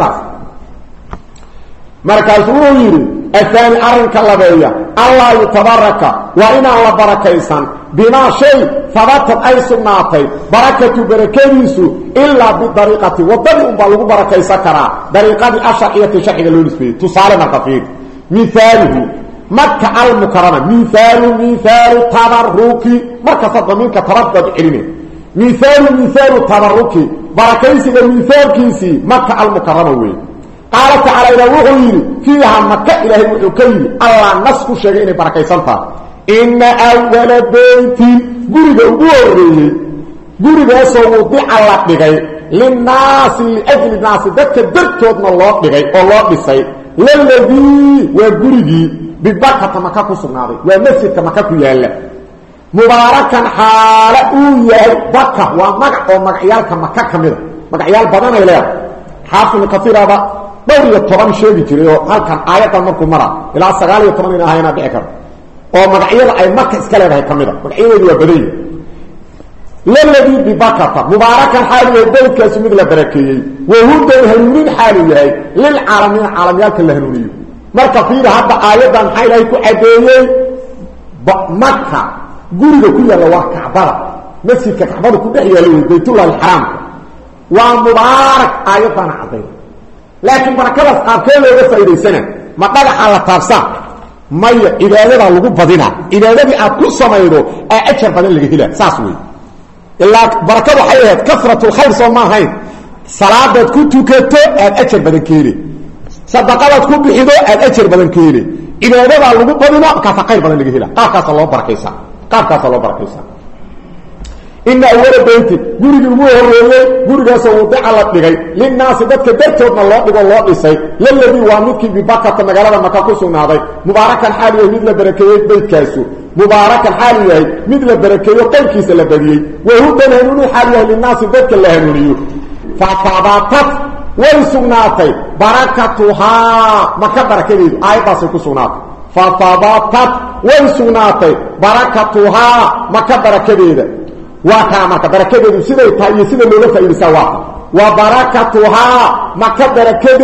مركز ويري الثاني أرنك اللبية الله يتبرك وإن الله بركيسان بما شيء ثبتت أي سناتي بركة بركيسو إلا بالطريقة والطريق بالغ بركيسان كرا طريقة أشعية شرعي لونس فيه تصالنا كثير مثاله مكة المكرمة مثال تبركي مركز الضمينك تردد علمي مثال تبركي بركيسي مثال كيسي مكة المكرمة وي قال تعالى إلى وغيري فيها مكة إلهي وحكي الله نسك شيئين بركيسانها إن أول بيت قرد أبوري قرد يسوضي الله بغي للناس لأجل الناس ذلك درتودنا الله بغي الله بسي للذي وقردي ببركة مكة كسناري ومسجد مكة يالا مباركا حالا اوياي بكة ومقعيالك مكة كميرا مقعيال بدانا إليها حافظ كثير هذا دوري الطبان شيء جريو هل كان آيات المركو مرة إلى السغالي الطبان إنها هنا بأكر ومقعيال أي مكة اسكالي بها كميرا مقعيال وبدي للذي ببكة مباركا حالا يدوك كاسو مثل بركي وهو هنونين حالا للعالمين عالميالك اللي هنونيو marka fiir hadda aayadan xaylay ku cadeeyay Makka guriga ku yaala waa Kaabada masjidka Kaabada ku dhex yaala Baytul Haram waa mubaarak aayadan cadeey laakiin barakadaas qaabkee looga faa'iideysana ma dhagaxa la taabsan may ibaadada lagu badina ibaadadii aad ku sameeydo ee ajar badan laga hela saas weey ilaa barakadu waxay ahayd kasratul khayr soo ma ahayn salaadad ku tukato aad ajar badan ka heli صدقات كو بخيدو اجر بدن كيلي عبادته لو بدنا كاف خير بدن لغي هلا قافكاس لو بركيسا ان اول بيت غوري مو هوريه غوريغاس وضع على دغاي للناس دك درتودنا لو دغو لو ديساي للذي وامكي ببكه مغالده مكه كسوناداي مباركا حالي مثل بركيه بيتكاسو مباركا حالي مثل بركيه قلكيس لبديي وهو تنهنون حالي للناس دك لهنونيو فطابات ويسوناتي بركتها مكة بركة آية سيكسوناتي فطابات ويسوناتي بركتها مكة بركة وكا مكة بركة سيدة تاية سيدة لولفة إلساوات وبركتها مكة بركة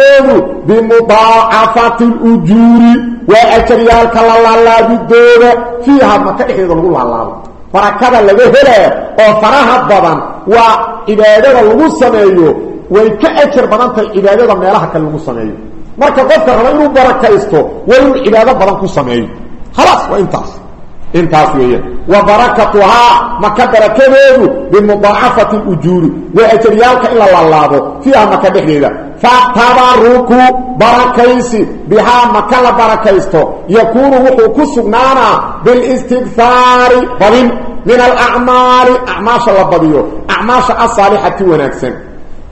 بمضاعفة الأجور وأجريالك الله بالدور فيها مكة إحيطة الله بركة اللي هلا وفرها الضبان وإبادة الغسمية way ka ajar badantay cibaadada meelaha kale lagu sameeyo marka qofka raba inuu barakaysto way cibaadada badan ku sameeyo خلاص intaas weeyaan wa barakatuha maka barakadeedu bimudaafat al-ujur wa ajriyalka ila laabo fiha maka dhexdeeda fa tabaruku barakaysi biha maka la barakaysto yakunu wuxuu ku sugnaana bil istighfar min al-a'mal a'masha la badiyo a'masha as-salihati wanaagsan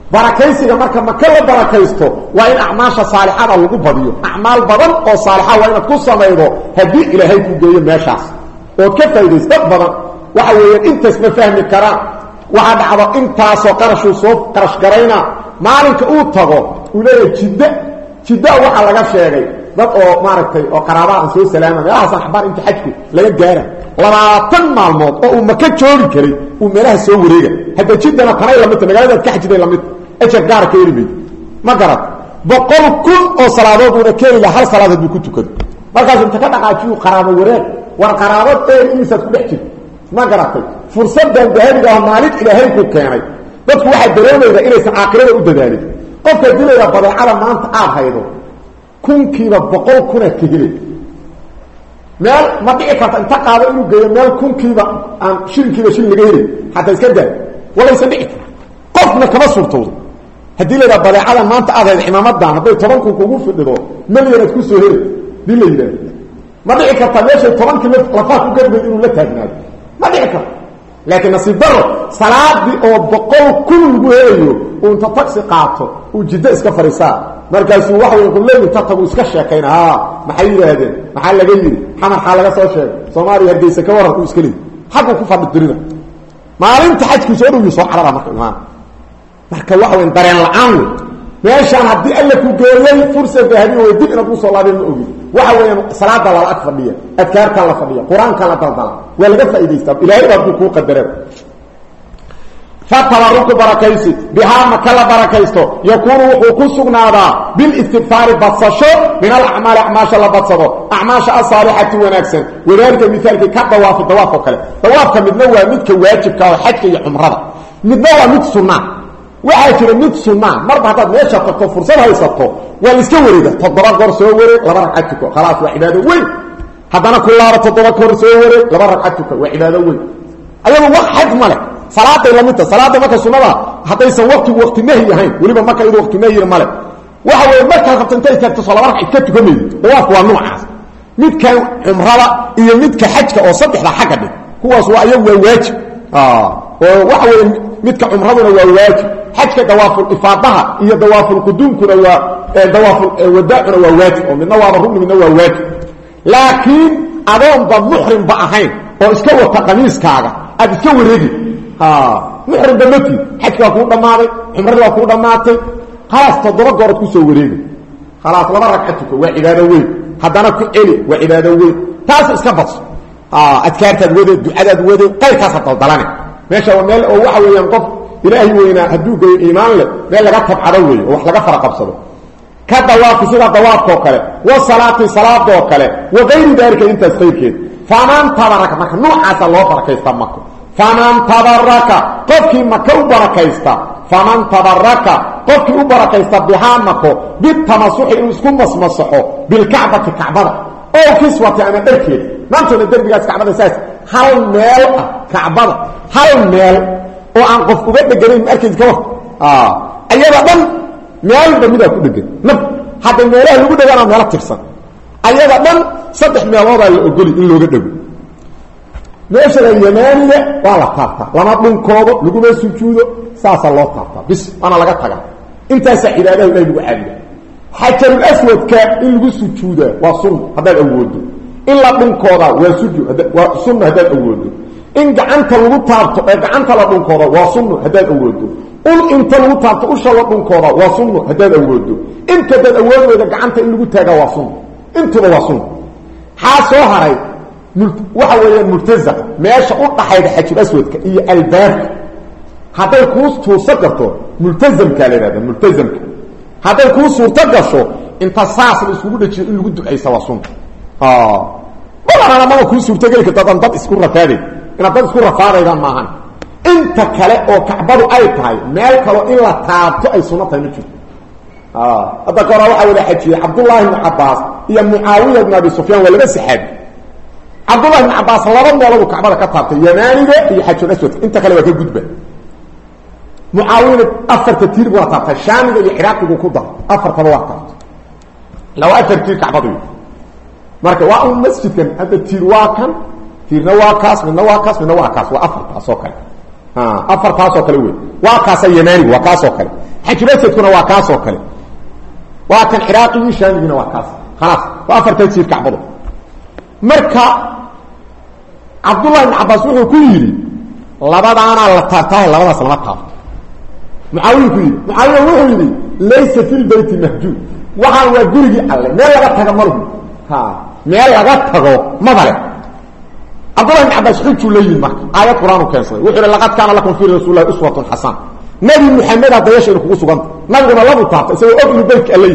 barakaysiga marka maka la barakaysto waa in acmaasha saalixada lagu badiyo acmaal badan oo saalixa waa inaad ku samaydo haddii ilaahay ku geeyo meeshaas oo ka faa'iidaysto badan waxa weeyaan intaas ma fahmi karaan waxa dhacdo intaasoo qarashuu soo qarash garayna maalinka uu tago uu leeyahay jidda waxa laga sheegay dad oo maaragtay oo qaraabada aan soo salaama meelahaas axbaar inta xajku laga gaara 20 maalmood oo uu maka joogi karay uu meelaha soo wareega hadda jiddana tanay la mid magaalada ka xajiday la mid ajar gaar ka yiri ma garad 100,000 oo salaadood uu keenay hal salaad buu ku tukado markaas inta ka dhaqaajiyo qaraabo wareeg war qaraabo dheer inisa ku dhex jiro ma garatay fursadan dahabiga maalid ilaahay ku keenay dadku waxa dareemayda inaysan aakhirada u dadaalin qofka dilaya badeecada maanta aad haydo kunkiiba 100,000 ka helay meel ma dhici karta inta qaado inuu geeyo meel kunkiiba aan shilkiiba shil laga helay hatta iska daa wala isan dhici qofna kama suurtoodo hadii la badeecada maanta aad haydo imaamadan haday 10 kun kugu fidido milyan aad ku soo helay dilayda ma dhici karta meesha 10 kilo lafaaq ku gadbay inuu la taagnaado ma dhici karta laakiin nasiib daro salaadi oo 100,000 lagu helayo oo inta taxi qaato uu jidda iska fariisaa markaasuu waxa uu qulay tatabu iska sheekayna maxay yiraahdeen maxaa laga yiri xamar laga soo sheegay Soomaaliya hargeysa ka waran uu iska leeyahay xaqu ku fadhi dirina maalinta xajku soo dhaw soo xarara marka waxa weyn dareen la'aan meeshan hadii alla ku geeyay fursad dahabi oo dib inaad u soo laabeen ma ogi waxa weyn salaada la fadhiya adkaarka la fadhiya quraanka la daldala waa laga faa'iideystaa ilaahay baa ku qadaray فتبرك بركيسي بها مكلا بركيستو يكون وحوكو سغنادا بالاستغفار بصشو من الأعمال أعماش الله بصدو أعماش الصالحة ونكسن وذلك مثالك كالدواف الدواف وكلا دواف مدنوى مدك واجبك وحكي عمرضا مدنوى مد سنة وحاكرا مد سنة مرضى هذا ليش أطلقوا فرصة هايسطو والإسكوري ده تضرق ورسوري لبرك عدتك خلاص وعباده وين هذانا كلها تضرق ورسوري لبرك عدتك وعباده وين أيضا واحد ملك صلاه لميته صلاه ما كسنبا حتى وقت نهي هين ولما ما كان وقت نهي مال waxa way marka qabtantay ka salaad ka tukamay dawaafku waa noocaas mid kan umrada iyo midka xajka oo saddexda xaq dhig kuwaas waa ayagu waa waajib oo waxa way midka umraduna waa waajib xajka dawaaful ifaadaha iyo dawaaful qudumkuna waa dawaaful wadaa'una waa waajib oo midna waa rukn midna waa waajib laakiin adoon ba muhrim ba ahayn oo iska wata qamiiskaaga aad iska wareegi محرم دمتي حجك كو دماday umrada ku dhamaatay خلاص toddoba goor ku soo wareegay خلاص laba ragcadku waa cibaado weyn hadana ku celi waa cibaado weyn taas iska bas adkaartaad wada ducadaad wada qayrkaas daldalan meesha waa meel oo waxa weeyaan qof ilaahi weyna haduu geeyo iimaan leh meel laga tabcado weey oo wax laga fara qabsado ka dawaafku sida dawaafko kale wa salaado kale wa غير ذلك inta sayrkeed faman tabaraka marka noocaas loo barakaysta mako فمن تبرك قفكي مكو بركيستا فمن تبرك قفكي بركيستا بهامكو بالتمسح اسكو مسمسحو بالكعبة كعبة او كسوة انا دركيد نانتو ندربيات كعبة اساس هل ميل كعبة هل ميل او ان قفكو بدغرين اركيد كو ايضا دن ميل بميدا كو دغن نب حتى ميلها لوgu دغانا ميل ترسن ايضا دن صدح ميلودا لا اوغلي ان لوga دغو meesha yamaaniga waa la taabta lama dhunkoodo lagu ma sujuudo saasa loo taabta bis ana laga taga intaas cibaadada ay lagu caabudo hajar aswadka in lagu sujuudo waa sunna hadaa awoodo in la dhunkooda waa sujuud waa sunna hadaa awoodo in gacanta lagu taabto ee gacanta la dhunkooda waa sunna hadaa awoodo ul inta lagu taabto u shalo dhunkooda waa sunna hadaa awoodo inta dad awoodo gacanta in lagu taaga waa sunna intuba waa sunna ha soo haray waxa weeyaan murtaza meesha u dhaxayda xajir aswadka iyo albaabka haday ku suurto garto multazamka leeyahay multazamka haday ku suurto gasho inta saas isugu dhajiyo in lagu duceysa waa sunna ma ku suurto gali ka dad isku rafaaday ina dad isku rafaadaydan maahan inta kale oo kacbadu ay tahay meel kale in la taabto ay sunna tahay ma jirto hada qora waxa wada xajiye Abdullah ibn Abbas iyo Muawiya ibn Abi Sufyan wala saxaabi عبد الله بن عباس لبا مولو كعبه ka taabtay yamaaniga iyo xajul aswad inta kale waa ka gudba muaawiyad afarta tiir waa taabtay shaamiga iyo iraaqiga ku dar afarta waa taabtay law afartii kacbadu marka waa masjidkan hada tiir waa kan tiirna waa kaas midna waa kaas midna waa kaas waa afarta soo kale afarta soo kale waa kaas yamaaniga waa kaas soo kale xajrasadkuna waa kaas oo kale waa kan ciraaqi shaamigina waa kaas خلاص وافرت تصير كعبده marka Abdullah ibn Abbas wuxuu ku yiri labadaana la taabtay labadaas lama taabto Muawiya ku yiri Muawiya wuxuu yiri laysa fil bayt mahjub waxa waa gurigi alle meel laga tago marhu ha meel laga tago madare Abdullah ibn Abbas wuxuu leeyahay marka aayad quraan oo keensaday wuxuu laqad kaana lakum fi rasuulillahi uswatun hasana nabi muhammad adeeshay ku sugan nabiguna lagu taabtay isagoo oglu bayt alle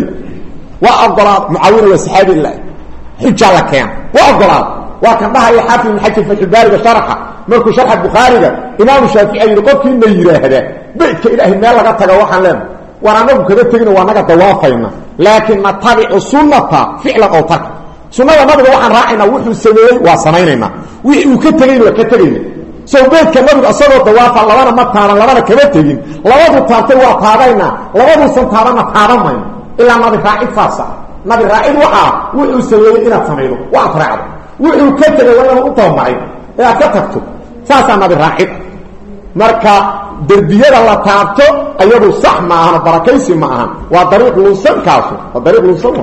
وأفضل معاوية وصحابي الله حجة لكيان وأفضل وكان بها يحافظ من حج فتح الباري وشرحه مركو شرح البخاري إمام الشافعي يقول كنا يراه هذا بيتك إلهي ما لغا تقوحا لهم وانا نبو كذا تقنا وانا دوافينا لكن نتبع السنة فعلا أو ترك سنة نبو وحن راعينا وحن السنوي وصنينينا وكتغين وكتغين سو بيتك نبو أصدر دوافا لوانا مطانا لوانا كبتغين لوانا تاتي وطابينا لوانا سنطابنا طابنا إلا نبي راعي فاسع نبي راعي وحا وحو سويه إنا تسمينه وأطرعه وحو كتبه وإنه أطوه معي إلا كتبته فاسع نبي راعي مركا دربية الله تعبته أيضا صح معها بركيسي معها وطريق لوسان كاسو وطريق لوسان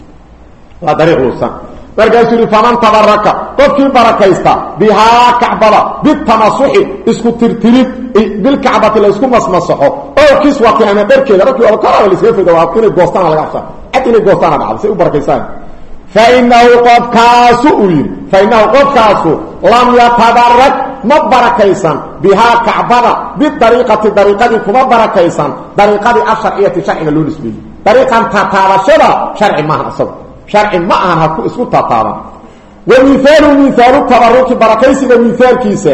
وطريق لوسان مركا يسوري فمن تبرك قفكي بركيستا بها كعبة بالتمسح اسكو ترتريب بالكعبة اللي اسكو مصمصحه او كسوة كأنا بركي لركي وكرا اللي سيفي دواب إني قوستان على قفصان حتى إني قوستان على قفصان بركيسان فإنه قد كاسؤين فإنه قد كاسو لم يتبرك مبركيسان بها كعبة بالطريقة كما بركيسان طريقة الشرعية شرعي اللون اسمه طريقة تتابشرة شرعي ما أصب شرعي ما أنا اسكو تتابا ومثال التبرك بركيسي ومثال كيسة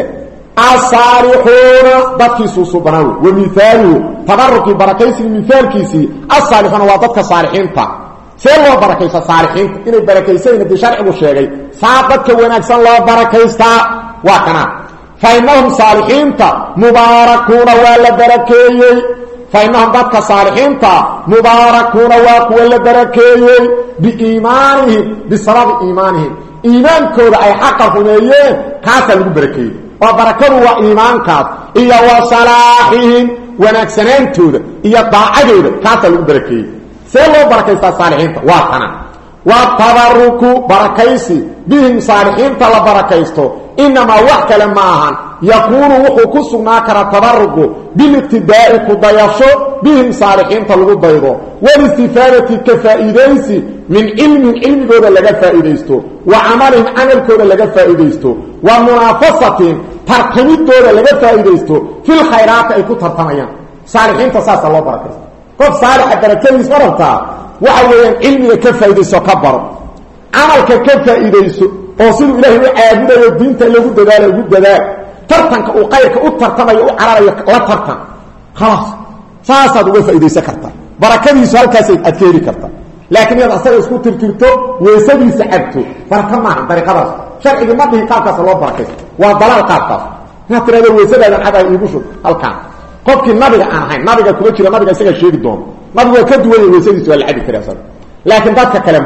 الصالحون ضدك سوسو بناوي ومثاله تبرك بركيسي مثال كيسي الصالحون وضدك صالحين تا سيلو بركيسة صالحين إنه بركيسين بشرع وشيغي ساقدك ونكسن الله بركيستا وكنا فإنهم صالحين تا مباركون ولا بركيي فإنهم ضدك صالحين تا مباركون ولا بركيي بإيمانهم بسبب إيمانهم إيمان كود أي حق هنيين كاسا لغو بركيي وبركوا وإيمانك إيا وصلاحهم ونكسنين تودا إيا طاعدودا كاسا لغو بركيي سيلو بركيستا صالحين واقنا والتبرك بركيسي بهم صالحين تلا بركيستو إنما وحك لما أهان يكون وحكو سناكرا تبرك بالابتداء كضيشو بهم صالحين تلغو ضيضو والاستفادة كفائديسي من علم كودا لغا فائديستو وعملهم عمل كودا لغا فائديستو ومنافسة ترتميد كودا لغا فائديستو في الخيرات أي كترتميان صالحين تساس الله بركيستو قف صالح بركيس فرطا وحوين علمي كفائديستو كبر عملك كفائديستو وصلوا إلهي وعابده والدين تلغو ددال ترتنك وقيرك وترتمي وعراري لا ترتن خلاص ساسد وفائديسا كرتا بركدي سؤال كاسي ادكيري كرتا لكن يد اصلا اسكو ترترتو ويسدي سعبتو بركه ما طريقه شرعي ما به قاقاس لو بركه وضلال قاقاس نتريد ويسدان حدا يغشو halkan qofki nabiga aan ahayn nabiga kuma jira nabiga isaga sheegi doon nabiga ka duwan weysadi su'aal xadi karaasad laakiin dadka kale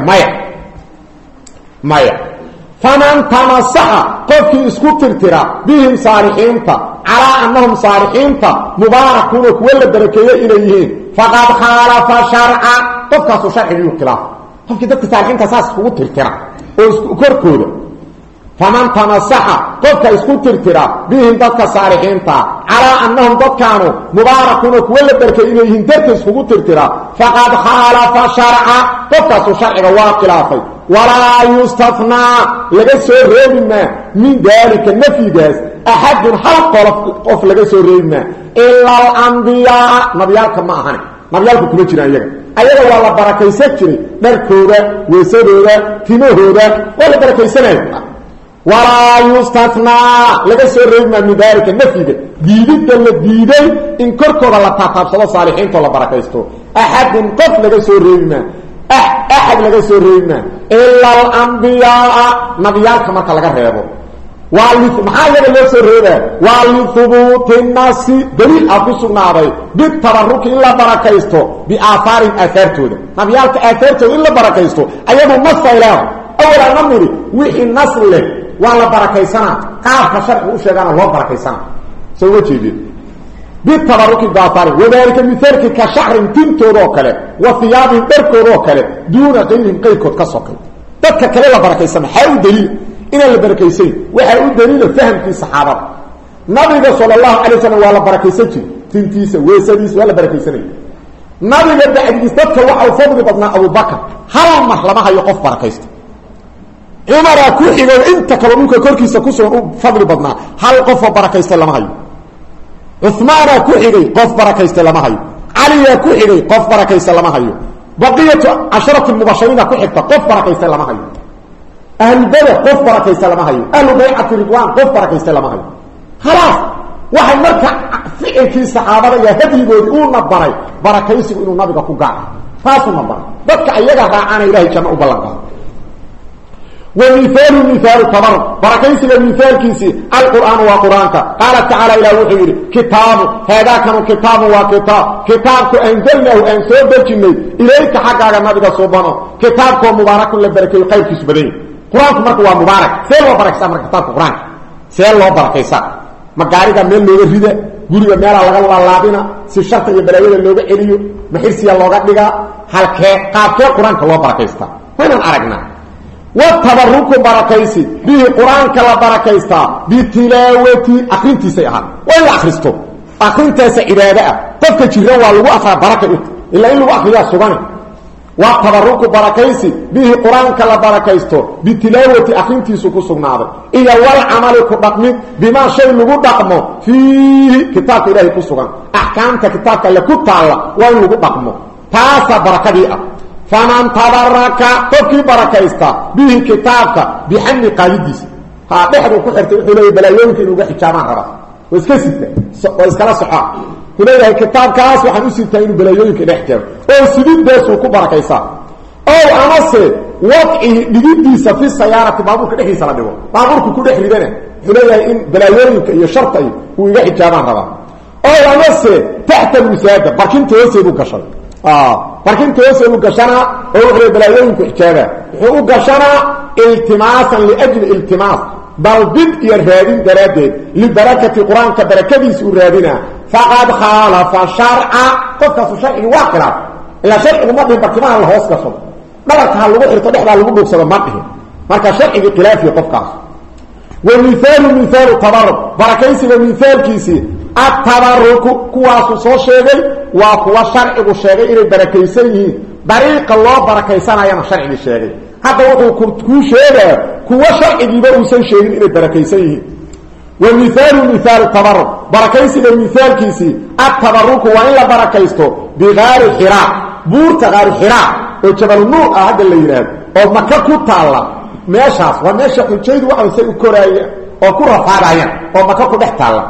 maya فمن تمسح قفك اسكو ترترا بهم صالحين على أنهم صالحين مباركون كل بركيه إليهين فقد خالف شرعا قفك شرع الخلاف قفك دك صالحين تساس اسكو ترترا وكركوده فمن تمسح قفك اسكو ترترا بهم دك صالحين على أنهم دك كانوا مباركون كل بركيه إليهين دك اسكو ترترا فقد خالف شرعا قفك شرع الخلاف ولا يستثنى لغسو ريبنا من ذلك النفي جاز أحد حلق قف لغسو ريبنا إلا الأنبياء نبيالك ما أهاني نبيالك كما جنا أيها والله بركيسة جري نركوده ويسروده تنوهوده ولا بركيسة ولا يستثنى لغسو ريبنا من ذلك النفي جاز ديدت الديدي إن كركوده لتعطاب صلى صالحين ولا بركيسته أحد قف لغسو ريبنا أحد لغا سو ريبنا إلا الأنبياء نبيالك مركا لغا ريبو maxaa laga loo soo reebaa waa li thubuuti nasi daliil aku sugnaaday bitabarruki in la barakaysto biaathaarin aahaartooda nabiyaalka aahaartooda in la barakaysto ayadu nasaylaan awalaa namiri wixii nas leh waa la barakaysanaa qaabka sharcigu u sheegana loo barakaysanaa soo ma jeedin بالتبرك باطار وذلك مثالك كشعر تنتو روكله وثياب دركو روكله دون غيرهم قيلكود كسوكي dadka kale la barakaysan xaw daliil in la barakaysan waxa uu daliil fahamkii saxaabada nabiga sallallahu alayhi wasallam waa la barakaysan tintiisa weesadiisa waa la barakaysanay nabiga bacdiis dadka waxa uu fadli badnaa Abu Bakr hal mar lama hayo qof barakaysta Umar ku xigo inta kale dhulka korkiisa ku soo fadli badnaa hal qof barakaysta lama hayo Uthman ku xigay qof barakaysta lama hayo Ali ku xigay qof barakaysta lama hayo بقيه 10 المبشرين ku xigta qof barakaysta lama hayo ahli badr qof barakaysta lama hayo ahli bay'at ridwan qof barakaysta lama hayo خلاص waxa marka ficilkii saxaabada iyo hadigoodi uu nabaray barakaysigu inuu nabiga ku gaar faasu nabaray dadka ayaga raacana ilaahay jannah u ballanqaa ومثال تبرك بركيسك مثال كيسي القرآن وقرآنك قال تعالى إلى وحير كتاب هذا كان كتاب وكتاب كتابك أنزلناه أنسوب الجنة إليك حقا النبي صوبانه كتابك مبارك للبركة يقيم كيس بدين قرآنك مركوا مبارك سير وبرك سامر كتابك قرآنك سير وبرك سامر مقارك من لغة الردة قولي ميلا لغا الله بنا سيشرط يبلايين اللغة إليو محرسي اللغة لغا حالك قابك قرآنك الله برك سامر وين أرقنا والتبرك بركيسي به قرآن كلا بركيستا بتلاوة أخرينتي سيئها وإلا أخريستو أخرينتي سيئة قفك جيران والو أخرى بركة إلا إلو أخريا سباني والتبرك بركيسي به قرآن كلا بركيستو بتلاوة أخرينتي سكو سبناده إيا والعمل كرقمي بما شيء لغو دقمو فيه كتاب إلهي كسوغان أحكامك كتابك اللي كنت الله وإن لغو دقمو تاسا بركة دي فمن تبرك تبكي بركيستا به كتابك بحمل قايديس ها دحدو كخرت وخلي بلايونك انو خجامان ربا واسكلا صحا كليه كتاب كاس waxaan u siitaynu balaayooyinka dhexjeer oo sidiidaas ku barakaysa oo amase waqti digidiisa fi sayaarati baaburka dhexdiisa la dhigo baaburku ku dhexridana xuleeyahay in balaayooyinka iyo shartay uu iga xijaaban raba oo amase tahta musaada barkinta hooseedu gashay barkinta hooseedu gashana oo wuxuu balaayooyinku xijaaba wuxuu gashana iltimaasan li ajli iltimaas ضربت يرادين درادين لبركة القرآن كبركة سورادنا فقد خالف شرعا قفص شرع واقرا إلا شرع المرضي بكمان الله واسكسه مركها اللغة ارتدح على اللغة بسبب مرضه مركها شرع بخلاف يقفقص ومثال التبرك بركيسي ومثال كيسي التبرك كواس صوشيغي وكوا شرع وشيغي إلي بركيسيه بريق الله بركيسانا يانا شرع الشيغي هذا وحو كنتكو شيغي كوا شرع يبقى وسن شيغي إلي بركيسيه ومثال التبرك بركيسي ومثال كيسي التبرك وإلا بركيستو بغار الحراء بورت غار الحراء وجبل النور هذا اللي يراد ومكا كتالا meeshaas waa meesha xujaydu waxa say u koraayeen oo ku rafaadayeen oo maka ku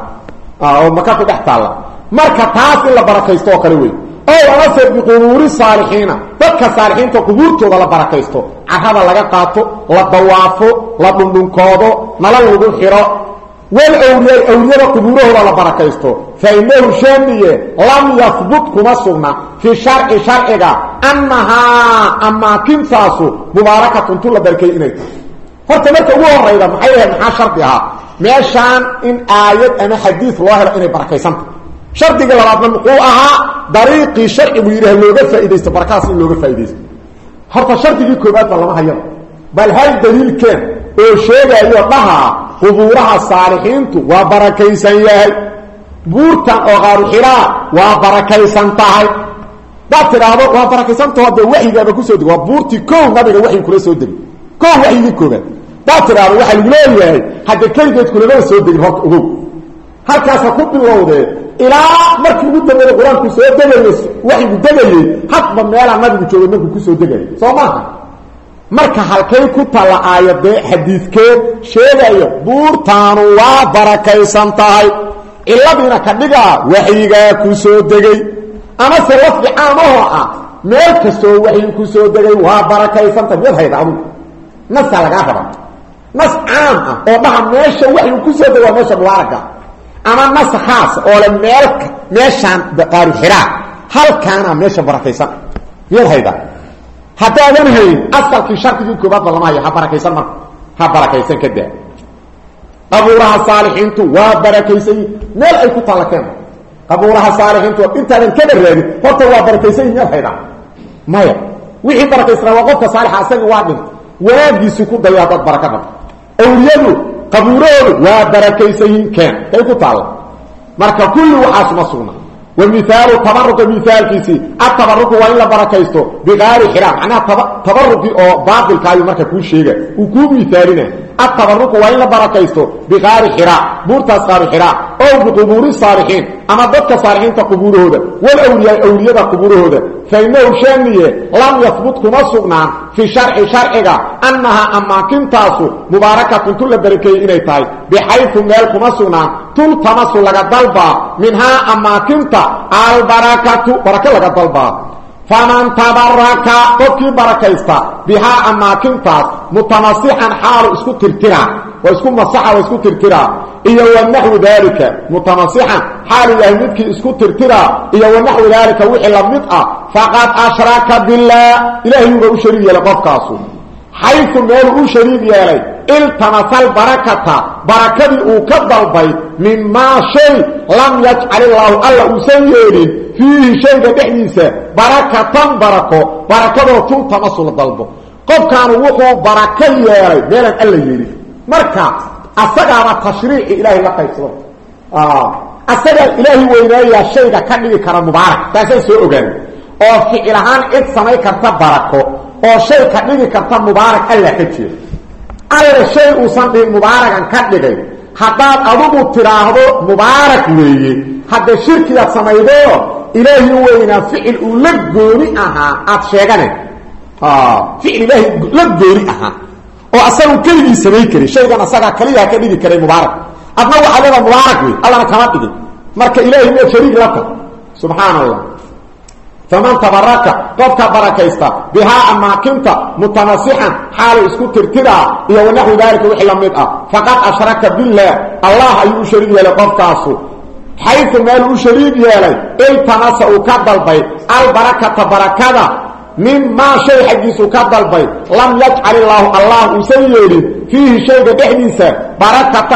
dhex taala marka taas in la barakaysto kale way oo wala sabbi quburi saalihiina dadka saalihiinta qubuurtooda la barakaysto carrada laga qaato la dawaafo la dhundhunkoodo nalal lagu xiro wal awliya qubuurahooda la barakaysto fa innahu shaniye lam yathbut kuma sugna fi shar'iga annaha amma kimsaasu mubarakatun tul barkay inay horta marka ugu horeyda maxaa shardi ah meeshan in aayad ama xadiis loo helo inay barakaysanto shardiga labaadna wuxuu ahaa dariiqi sharci buu yiraahdo looga faa'iideysto barakaas in looga faa'iideysto horta shardigii koobaad lama hayo bal hal daliilkan oo sheegayo dhaha qubuuraha saalihiintu waa barakaysan yahay buurtan oo qaaru xiraa waa barakaysan tahay dadkiraado waa barakaysan tahay waxiga ku soo dego waa buurti koow nabiga waxii kula soo degay koow waxii koobaad dadkiraado waxa lagu leeyahay hadda kaligeed kula soo degay horta ugu halkaas ku bilowday ilaa markii ugu dambeeyay quraanku soo degay waxii u degayay hadba meel nabigu joogay markuu ku soo degay Soomaaliya marka halkay ku tala aayade xadiiskeed sheegayo buurtaanu waa barakaysan tahay illadina ka dhiga waxiga ku soo degay ama salaf caamaha ah meel kasto waxii ku soo degay waa barakaysan tahay meel hayda abu nas laga raba nas caam ah oo dhaha meesha waxii ku soo degay meesha mubaaraka ama nas khaas oo la meeshan baqaari xiraa halkaana meesha barakaysan meel hayda hatta adan hay asalkii shartigii koobaad lama hayo ha barakaysan marka ha barakaysan kada abuuraha saalihiintu waa barakaysan meel ay ku talakeen qabuuraha saalixiintu intaadan ka raadin horta waa barakaysan yahay hayda maya wixii barakaysna waa qofka saalixa asaga waa dhin wanaagiisu ku dayo dad barakada awliyadu qabuuroodu waa barakaysan keen ay ku taal marka kullu waxaas masuna ومثال تبرك مثال كيسي التبرك وإن لا بركيستو بغير حرام معناها تبرك أو باطل كايو مركا كل شيء وكو مثالنا التبرك وإن لا بركيستو بغير حرام بورتا صار حرام أو بقبور الصالحين أما ضدك صالحين تقبور هذا والأولياء أولياء قبور هذا فإنه شانية لم يثبتكم الصغنان في شرعك أنها أماكن تاسو مباركة كل بركي إليتاي بحيث مالكم الصغنان تلتمس لك الضلبة منها أماكن البركة بركة لك الضلبة فمن تبرك تبكي بركيستا بها أماكن تاس متنصحا حال اسكو تركرا واسكو مصحا واسكو تركرا إيا ونحو ذلك متنصحا حال يهمدك اسكو تركرا إيا ونحو ذلك وحي لمدأ فقد أشراك بالله إلهي يبقى شريك لقفكاسو حيث ميلو شريك يالي التمس البركة بركة أكبر بيت مما شيء لم يجعل الله ألا أسيرين فيه شيء بحنيسة بركة بركة تلتمس الضلب قد كانوا وقوا بركة يالي ميلا ألا يالي مركا أسجع التشريع إلهي لقى يصدر أسجع إلهي وإلهي الشيء كان يكرم مبارك تأسي سوء جانب وفي إلهان إتصمي كرتب بركة oo shay ka dhigi karta mubaarak alla ka jeeyo alla shay uu sanbay mubaarakan ka dhigay hadaad adigu tiraahdo mubaarak weeye hada shirkiga sameeydo ilaahi weyna ficil uu la gooni aha aad sheegane ficil ilaahi la gooni aha oo asagu kaliya sameey kari shaygan asaga kaliya ka dhigi karay mubaarak adna waxa leeyahay mubaarak weey alla kama dhigin marka ilaahi ma shariik la tahay subhanallah فمن تبرك قفك بركيستا بها أماكنت متنصحا حال اسكو ترترا إيا ونحو ذلك وحي لمدأ فقد أشرك بالله الله أيو شريك يلي قفكاسو حيث مالو شريك يلي التنصحوا كالبيت البركة بركة مما شيء حديثو كالبيت لم يجعل الله أسيرين فيه شيء بحديثة بركة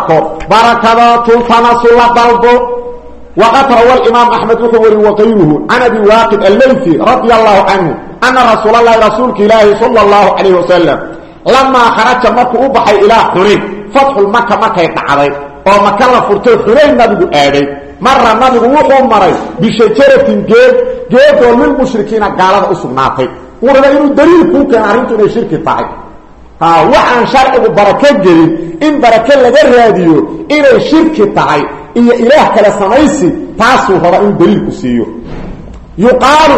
بركة تنصحوا لبالبو وقد روى الإمام أحمد وحوري وغيره عن أبي واقد الليثي رضي الله عنه أن رسول الله رسولك إلهي صلى الله عليه وسلم لما خرج مكة أبحي إلى حنين فتح المكة مكة يتعري ومكة لفرته حنين نبي آدي مرة نبي وحو مري بشجرة جيد للمشركين قالت أسمناتي ورغا إنه دليل كوكا عرمتو إنه شركة طاعي وعن شرع بركة جريد إن بركة لغير راديو إنه شركة طاعي إيا إله كلا سميسي تاسو هذا إن دليل كسيو يقال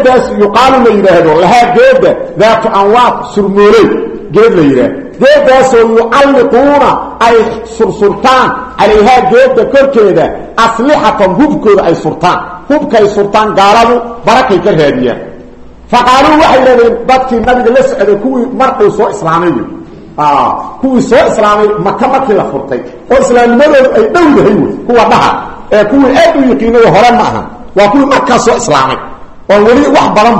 ليرهدو لها جيد ذات أنواط سرمولي جيد ليره جيد يعلقون أي سرطان عليها جيد كركيدة أصلحة هبكود أي سرطان هبكي سرطان قالوا بركي كرهدية فقالوا وحي لذين باتك النبي لسعد كوي مرقي سوء إسلامي كوي سوء إسلامي مكة لفرطي وإسلام مدد أي دولة هيوز هو بها كوي أدو يقينوا هرم معها وكوي مكة سوء إسلامي وولي واحد برن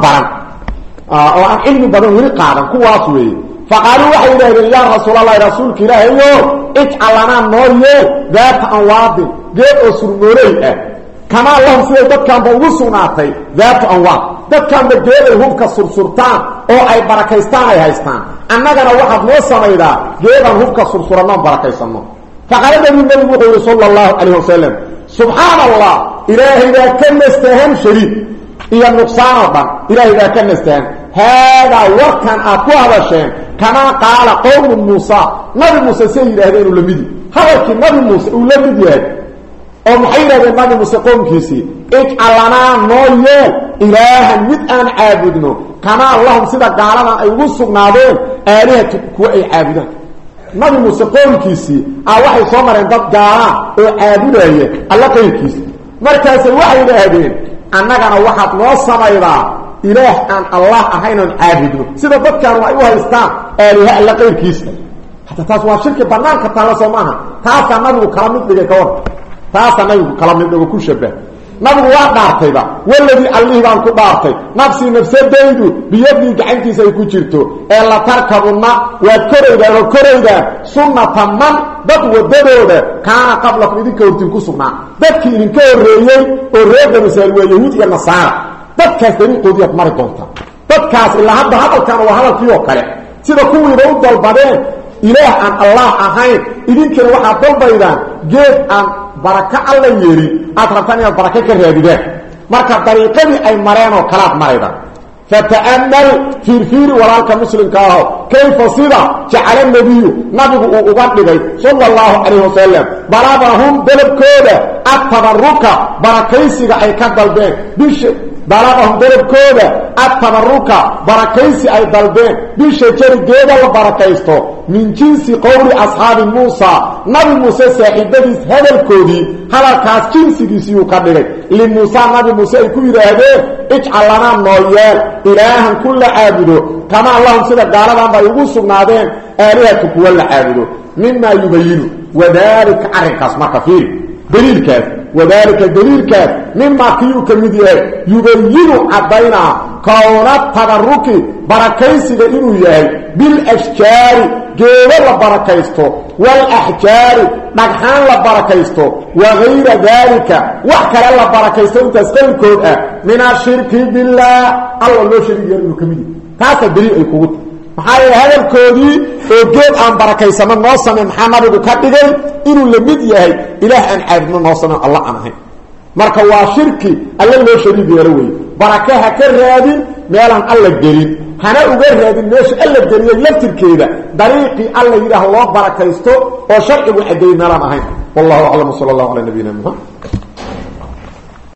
وعن علم برن ولي قادم كوي أصوي فقالوا وحي لذين يا رسول الله رسولك إله اجعل لنا النور ذات أنواض جيد أسر نوريه كما اللهم سيدة كان بوصناتي ذات أنواض dad kan badeelay hubka sursurtaan oo ay barakaystaan ay haystaan annagana waxaad noo sameeydaa geedan hubka sursurano barakaysano faqalada min nabi sallallahu alayhi wasallam subhanallah ilaahiga kanastahan shariik iyo nuqsaanadan ilaahiga kanastahan hada warkan aku hadasheen kama qaala qawm Musa nabi Musa sayidaheen lamidi hadalki nabi Musa uu lamid yahay oo maxay yiraahdeen nabi Musa qowmkiisii اجعلنا نويل إلها مدأن عابدنا كما اللهم سيدا قالنا أي وصغنادين آلهة كوئي عابدان نبي موسى قول كيسي وحي صمر ان داد قالا عابدان الله قول كيسي مركز الوحي لهذين أنك أنا واحد نوصم إذا إله أن الله أحينا عابدنا سيدا داد كانوا أيها الإسلام آلهة الله قول كيسي حتى تاسوا شركة بنانك تالا سماها تاسا نبي كلامك لكي كون تاسا نبي كلامك لكي شبه nabigu waa dhaartayba waladii allih baan ku dhaartay nafsii nafsadaydu biyadii gacantiisa ay ku jirto ee la tarkabuna waa koraydaan sunnata man dad wadadooda kaana qablakum idinka hortiin ku sugnaa dadkii idinka horreeyey oo reer bani israa'iil waa yahuud iyo nasaara dadkaas dariiqoodiiad mari doonta dadkaas ilaa hadda hadalkan waa hadalkii oo kale sida kuwiiba u dalbadeen ilaah aan allah ahayn idinkana waxaad dalbaydaan geed aan baraka alla yeelin aad rabtaan inaad baraka ka raadidaan marka dariiqadii ay mareen oo kalaad marayda fata'ammal fiirfiiri walaalka muslimka aho kayfa sida jacala nabiyu nabigu uu uga dhigay sala allahu calayhi wasalam balabahum dalabkooda atabaruka barakaysiga ay ka dalbeen balabahum dalabkooda atabaruka barakaysi ay dalbeen bishajari geeda la barakaysto min jinsi qowli asxaabi muusa nabi muuse saaxiibadiis hadalkoodii hadalkaas jinsigiisiyuu ka dhigay limuusa nabi muuse ay ku yidhaahdeen ijcal lanaa noo yeel ilaahan ku la caabudo kamaa lahum sida gaaladanba ay ugu sugnaadeen aalihatu kuwa la caabudo mimaa yubayinu wadaalika arrinkaas marka fiiri daliilkaas wadaalika daliilkaas mimaa kiyuu ka mid yahay yubayinu caddaynaa kowna tabaruki barakaysiga inuu yahay bilashjaari geedo la barakaysto walaxjaari dhagxaan la barakaysto wagayra daalika wax kale la barakaysto intaas qayrkood ah min ashirki billaah alla loo shariig yeelo inuu ka mid yahay taasaa daliil ay kugu tahay maxaa yeele hadalkoodii oo geed aan barakaysano noo samayn maxaa nabigu ka dhigay inuu la mid yahay ilaah aan caabudno noo samayn alla aan ahayn marka waa shirki alla loo shariig yeelo weeye baraka ha ka raadin meelaan alla gelin hana uga raadin meesha alla geliyay laftirkeeda dariiqii alla yidhaah loo barakaysto oo sharcigu cadeeyay meelaan ahayn wallahu aclam sala allahu calaa nabiyina muxamed